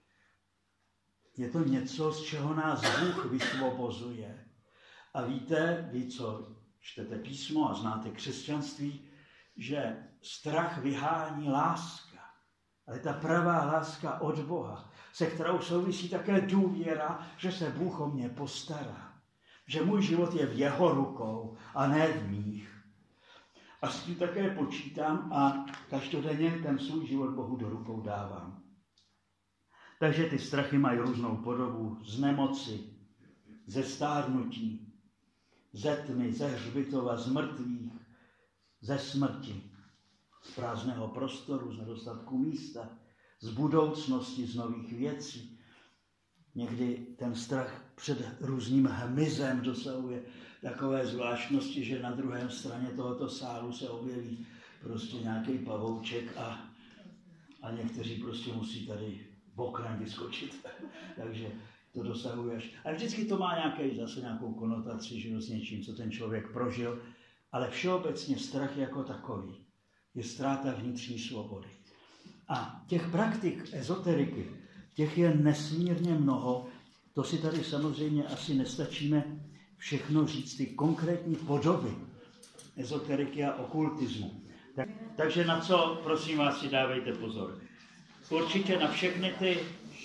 je to něco, z čeho nás Bůh vysvobozuje. A víte, vy, co čtete písmo a znáte křesťanství, že strach vyhání láska. Ale ta pravá láska od Boha, se kterou souvisí také důvěra, že se Bůh o mě postará. Že můj život je v jeho rukou a ne v mých. A s tím také počítám a každodenně ten svůj život Bohu do rukou dávám. Takže ty strachy mají různou podobu z nemoci, ze stárnutí, ze tmy, ze hřbitova, z mrtvých, ze smrti, z prázdného prostoru, z nedostatku místa, z budoucnosti, z nových věcí. Někdy ten strach před různým hmyzem dosahuje takové zvláštnosti, že na druhé straně tohoto sálu se objeví prostě nějaký pavouček a, a někteří prostě musí tady bokrem vyskočit. Takže to dosahuje až. A vždycky to má nějaký, zase nějakou konotaci, že s něčím, co ten člověk prožil, ale všeobecně strach jako takový je ztráta vnitřní svobody. A těch praktik ezoteriky, těch je nesmírně mnoho, to si tady samozřejmě asi nestačíme všechno říct, ty konkrétní podoby ezoteriky a okultismu. Tak, takže na co, prosím vás, si dávejte pozor. Určitě na všechny ty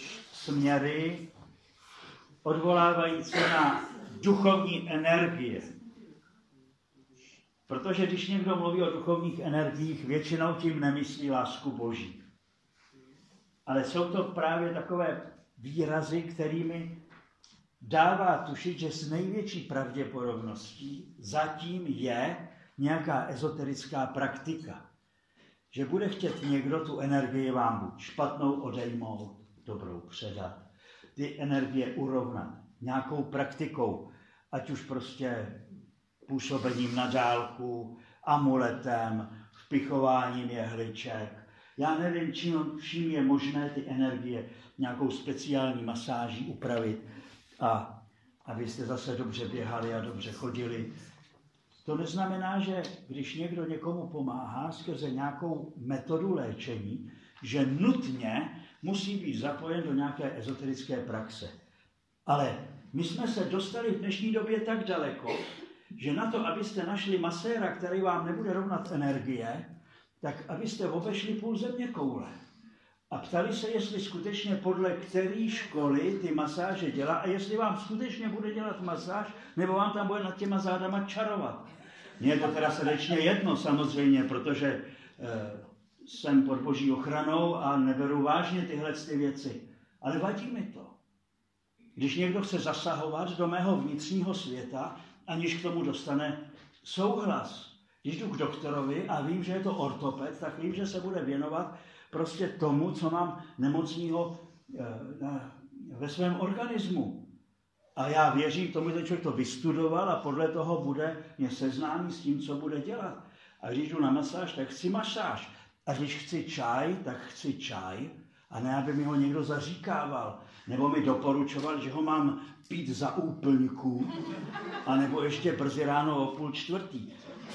směry odvolávající na duchovní energie. Protože když někdo mluví o duchovních energiích, většinou tím nemyslí lásku Boží. Ale jsou to právě takové výrazy, kterými dává tušit, že s největší pravděpodobností zatím je nějaká ezoterická praktika. Že bude chtět někdo tu energii vám buď špatnou odejmout, dobrou předat, ty energie urovnat nějakou praktikou, ať už prostě působením na dálku, amuletem, vpichováním jehliček. Já nevím, čím, čím je možné ty energie nějakou speciální masáží upravit, a abyste zase dobře běhali a dobře chodili. To neznamená, že když někdo někomu pomáhá skrze nějakou metodu léčení, že nutně musí být zapojen do nějaké ezoterické praxe. Ale my jsme se dostali v dnešní době tak daleko, že na to, abyste našli maséra, který vám nebude rovnat energie, tak abyste obešli půl země koule. A ptali se, jestli skutečně podle které školy ty masáže dělá a jestli vám skutečně bude dělat masáž, nebo vám tam bude nad těma zádama čarovat. Mně je to teda srdečně jedno samozřejmě, protože e, jsem pod boží ochranou a neberu vážně tyhle ty věci. Ale vadí mi to. Když někdo chce zasahovat do mého vnitřního světa, aniž k tomu dostane souhlas. Když jdu k doktorovi a vím, že je to ortoped, tak vím, že se bude věnovat prostě tomu, co mám nemocního ve svém organismu. A já věřím tomu, že člověk to vystudoval a podle toho bude mě seznámit s tím, co bude dělat. A když jdu na masáž, tak chci masáž. A když chci čaj, tak chci čaj. A ne, aby mi ho někdo zaříkával. Nebo mi doporučoval, že ho mám pít za úplňku. A nebo ještě brzy ráno o půl čtvrtý.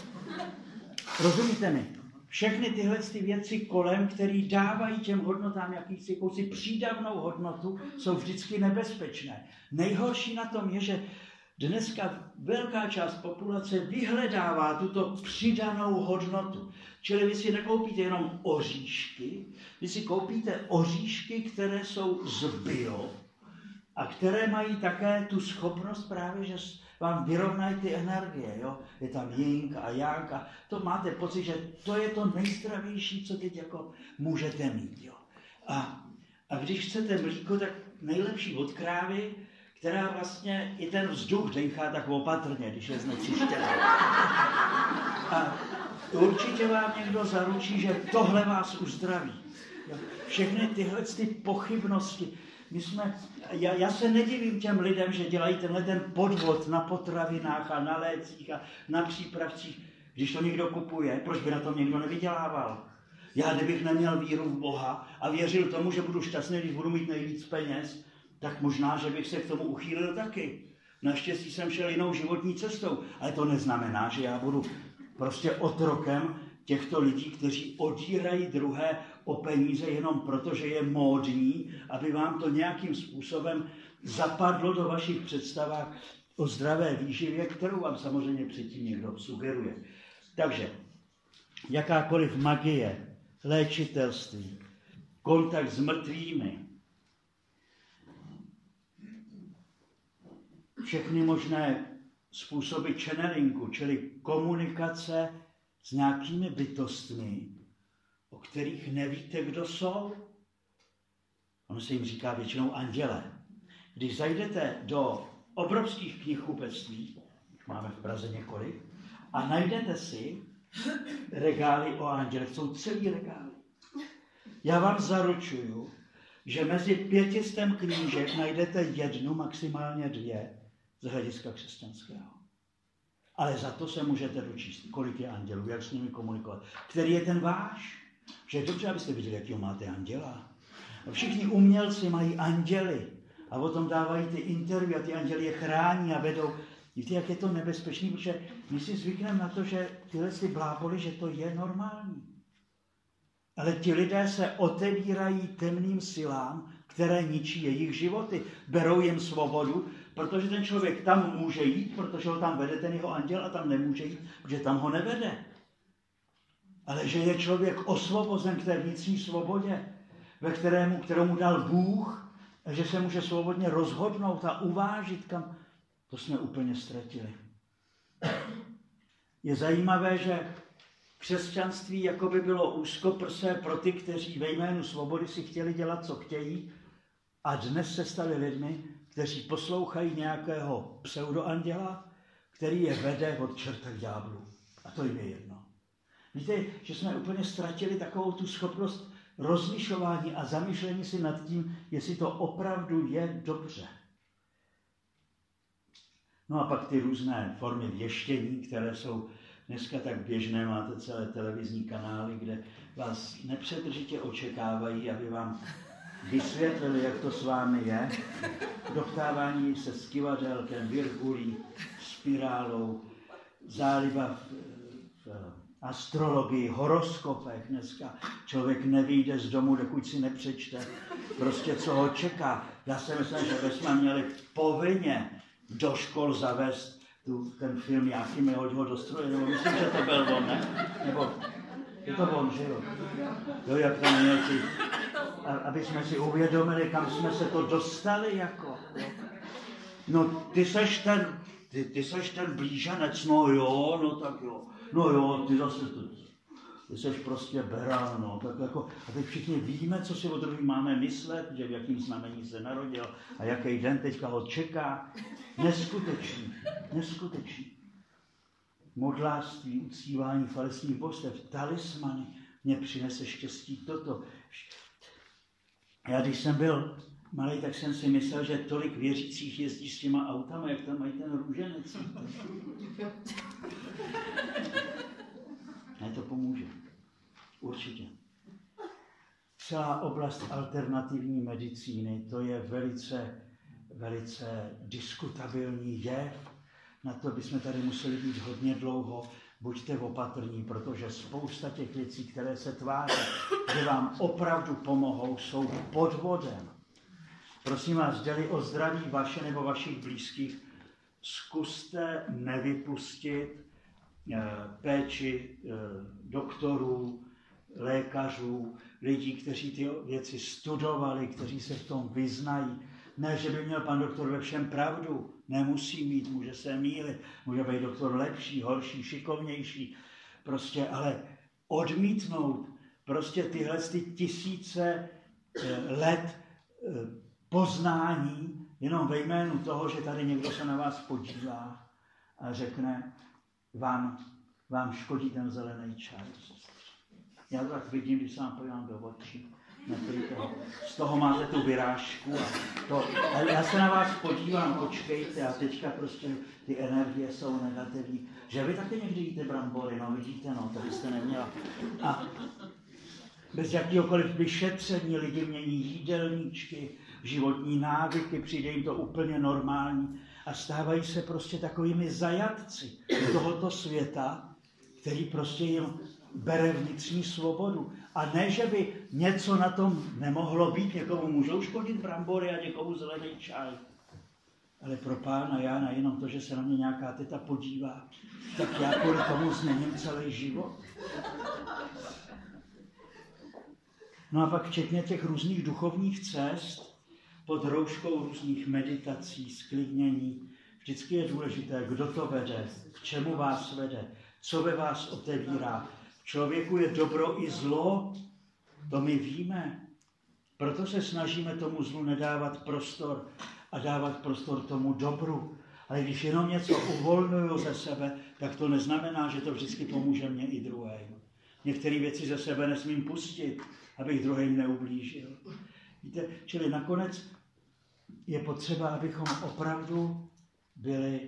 Rozumíte mi? Všechny tyhle ty věci kolem, které dávají těm hodnotám jakýsi jakousi přídavnou hodnotu, jsou vždycky nebezpečné. Nejhorší na tom je, že dneska velká část populace vyhledává tuto přidanou hodnotu. Čili vy si nekoupíte jenom oříšky, vy si koupíte oříšky, které jsou z bio a které mají také tu schopnost právě, že vám vyrovnají ty energie, jo? Je tam yin a yang a to máte pocit, že to je to nejzdravější, co teď jako můžete mít, jo? A, a když chcete mlíko, tak nejlepší od krávy, která vlastně i ten vzduch dejchá tak opatrně, když je znečištěná. A určitě vám někdo zaručí, že tohle vás uzdraví. Jo? Všechny tyhle ty pochybnosti. My jsme, já, já se nedivím těm lidem, že dělají tenhle ten podvod na potravinách a na lécích a na přípravcích. Když to někdo kupuje, proč by na tom někdo nevydělával? Já, kdybych neměl víru v Boha a věřil tomu, že budu šťastný, když budu mít nejvíc peněz, tak možná, že bych se k tomu uchýlil taky. Naštěstí jsem šel jinou životní cestou, ale to neznamená, že já budu prostě otrokem těchto lidí, kteří odírají druhé o peníze jenom proto, že je módní, aby vám to nějakým způsobem zapadlo do vašich představách o zdravé výživě, kterou vám samozřejmě předtím někdo sugeruje. Takže jakákoliv magie, léčitelství, kontakt s mrtvými, všechny možné způsoby channelingu, čili komunikace s nějakými bytostmi, o kterých nevíte, kdo jsou. Ono se jim říká většinou anděle. Když zajdete do obrovských knihkupectví, máme v Praze několik, a najdete si regály o andělech, jsou celý regály. Já vám zaručuju, že mezi pětistem knížek najdete jednu, maximálně dvě, z hlediska křesťanského. Ale za to se můžete dočíst, kolik je andělů, jak s nimi komunikovat. Který je ten váš? Že je dobře, abyste viděli, jakýho máte anděla. A všichni umělci mají anděly a o tom dávají ty interview a ty anděly je chrání a vedou. Víte, jak je to nebezpečný, protože my si zvykneme na to, že tyhle si bláboli, že to je normální. Ale ti lidé se otevírají temným silám, které ničí jejich životy. Berou jim svobodu, protože ten člověk tam může jít, protože ho tam vede ten jeho anděl a tam nemůže jít, protože tam ho nevede. Ale že je člověk osvobozen k té vnitřní svobodě, ve kterému, kterou mu dal Bůh, a že se může svobodně rozhodnout a uvážit, kam, to jsme úplně ztratili. Je zajímavé, že křesťanství jakoby bylo úzkoprsé pro ty, kteří ve jménu svobody si chtěli dělat, co chtějí, a dnes se stali lidmi, kteří poslouchají nějakého pseudoanděla, který je vede od čerta k ďáblu. A to jim je jedno. Víte, že jsme úplně ztratili takovou tu schopnost rozlišování a zamýšlení si nad tím, jestli to opravdu je dobře. No a pak ty různé formy věštění, které jsou dneska tak běžné, máte celé televizní kanály, kde vás nepřetržitě očekávají, aby vám vysvětlili, jak to s vámi je. Doptávání se s kivadelkem, virgulí, spirálou, záliba v, v astrologii, horoskopech. Dneska člověk nevyjde z domu, dokud si nepřečte prostě, co ho čeká. Já si myslím, že bychom měli povinně do škol zavést tu, ten film Jáchyme, hoď ho do stroje, nebo myslím, že to byl on, ne? Nebo je to on, že jo? Jo, jak tam měl ty, aby jsme si uvědomili, kam jsme se to dostali, jako. No, ty seš ten, ty, ty seš ten blíženec, no jo, no tak jo. No jo, ty zase, ty, ty seš prostě beran, no, tak jako, a teď všichni víme, co si o druhém máme myslet, že v jakým znamení se narodil a jaký den teďka ho čeká. Neskutečný, neskutečný. Modlářství, uctívání falešných božstev, talismany, mě přinese štěstí toto. Já když jsem byl malý, tak jsem si myslel, že tolik věřících jezdí s těma autama, jak tam mají ten růženec. Ne, to pomůže. Určitě. Celá oblast alternativní medicíny, to je velice, velice diskutabilní jev. Na to bychom tady museli být hodně dlouho. Buďte opatrní, protože spousta těch věcí, které se tváří, že vám opravdu pomohou, jsou podvodem. Prosím vás, jde-li o zdraví vaše nebo vašich blízkých, zkuste nevypustit péči doktorů, lékařů, lidí, kteří ty věci studovali, kteří se v tom vyznají. Ne, že by měl pan doktor ve všem pravdu, nemusí mít, může se mýlit, může být doktor lepší, horší, šikovnější, prostě, ale odmítnout prostě tyhle ty tisíce let poznání jenom ve jménu toho, že tady někdo se na vás podívá a řekne, vám, vám škodí ten zelený čaj. Já to tak vidím, když se vám podívám do očí. Z toho máte tu vyrážku. A to, a já se na vás podívám, počkejte, a teďka prostě ty energie jsou negativní. Že vy taky někdy jíte brambory, no vidíte, no, to byste neměla. A bez jakýhokoliv vyšetření lidi mění jídelníčky, životní návyky, přijde jim to úplně normální a stávají se prostě takovými zajatci tohoto světa, který prostě jim bere vnitřní svobodu. A ne, že by něco na tom nemohlo být, někomu můžou škodit brambory a někomu zelený čaj. Ale pro pána Jána jenom to, že se na mě nějaká teta podívá, tak já kvůli tomu změním celý život. No a pak včetně těch různých duchovních cest, pod rouškou různých meditací, sklidnění, vždycky je důležité, kdo to vede, k čemu vás vede, co ve vás otevírá. V člověku je dobro i zlo, to my víme. Proto se snažíme tomu zlu nedávat prostor a dávat prostor tomu dobru. Ale když jenom něco uvolňuju ze sebe, tak to neznamená, že to vždycky pomůže mně i druhým. Některé věci ze sebe nesmím pustit, abych druhým neublížil. Víte, čili nakonec je potřeba, abychom opravdu byli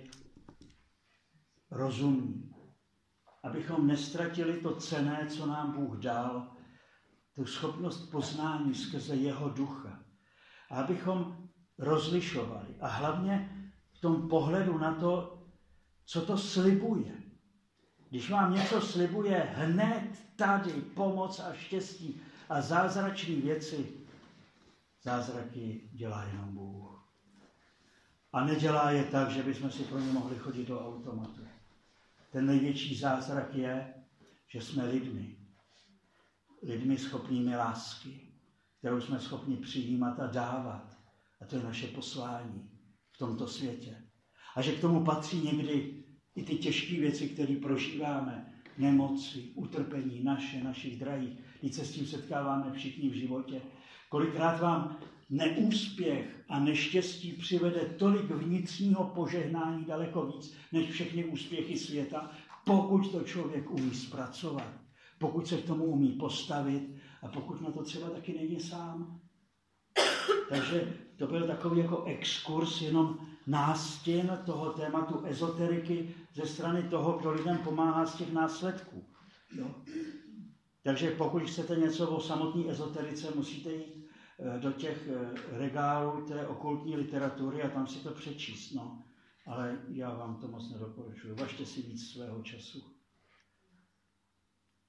rozumní. Abychom nestratili to cenné, co nám Bůh dal, tu schopnost poznání skrze jeho ducha. A abychom rozlišovali. A hlavně v tom pohledu na to, co to slibuje. Když vám něco slibuje hned tady pomoc a štěstí a zázračné věci, zázraky dělá jenom Bůh. A nedělá je tak, že bychom si pro ně mohli chodit do automatu. Ten největší zázrak je, že jsme lidmi. Lidmi schopnými lásky, kterou jsme schopni přijímat a dávat. A to je naše poslání v tomto světě. A že k tomu patří někdy i ty těžké věci, které prožíváme. Nemoci, utrpení naše, našich drahých. Teď se s tím setkáváme všichni v životě. Kolikrát vám neúspěch a neštěstí přivede tolik vnitřního požehnání daleko víc než všechny úspěchy světa, pokud to člověk umí zpracovat, pokud se k tomu umí postavit a pokud na to třeba taky není sám. Takže to byl takový jako exkurs, jenom nástěn toho tématu ezoteriky ze strany toho, kdo lidem pomáhá z těch následků. Jo? Takže pokud chcete něco o samotné ezoterice, musíte jít do těch regálů té okultní literatury a tam si to přečíst. No. Ale já vám to moc nedoporučuji. Važte si víc svého času.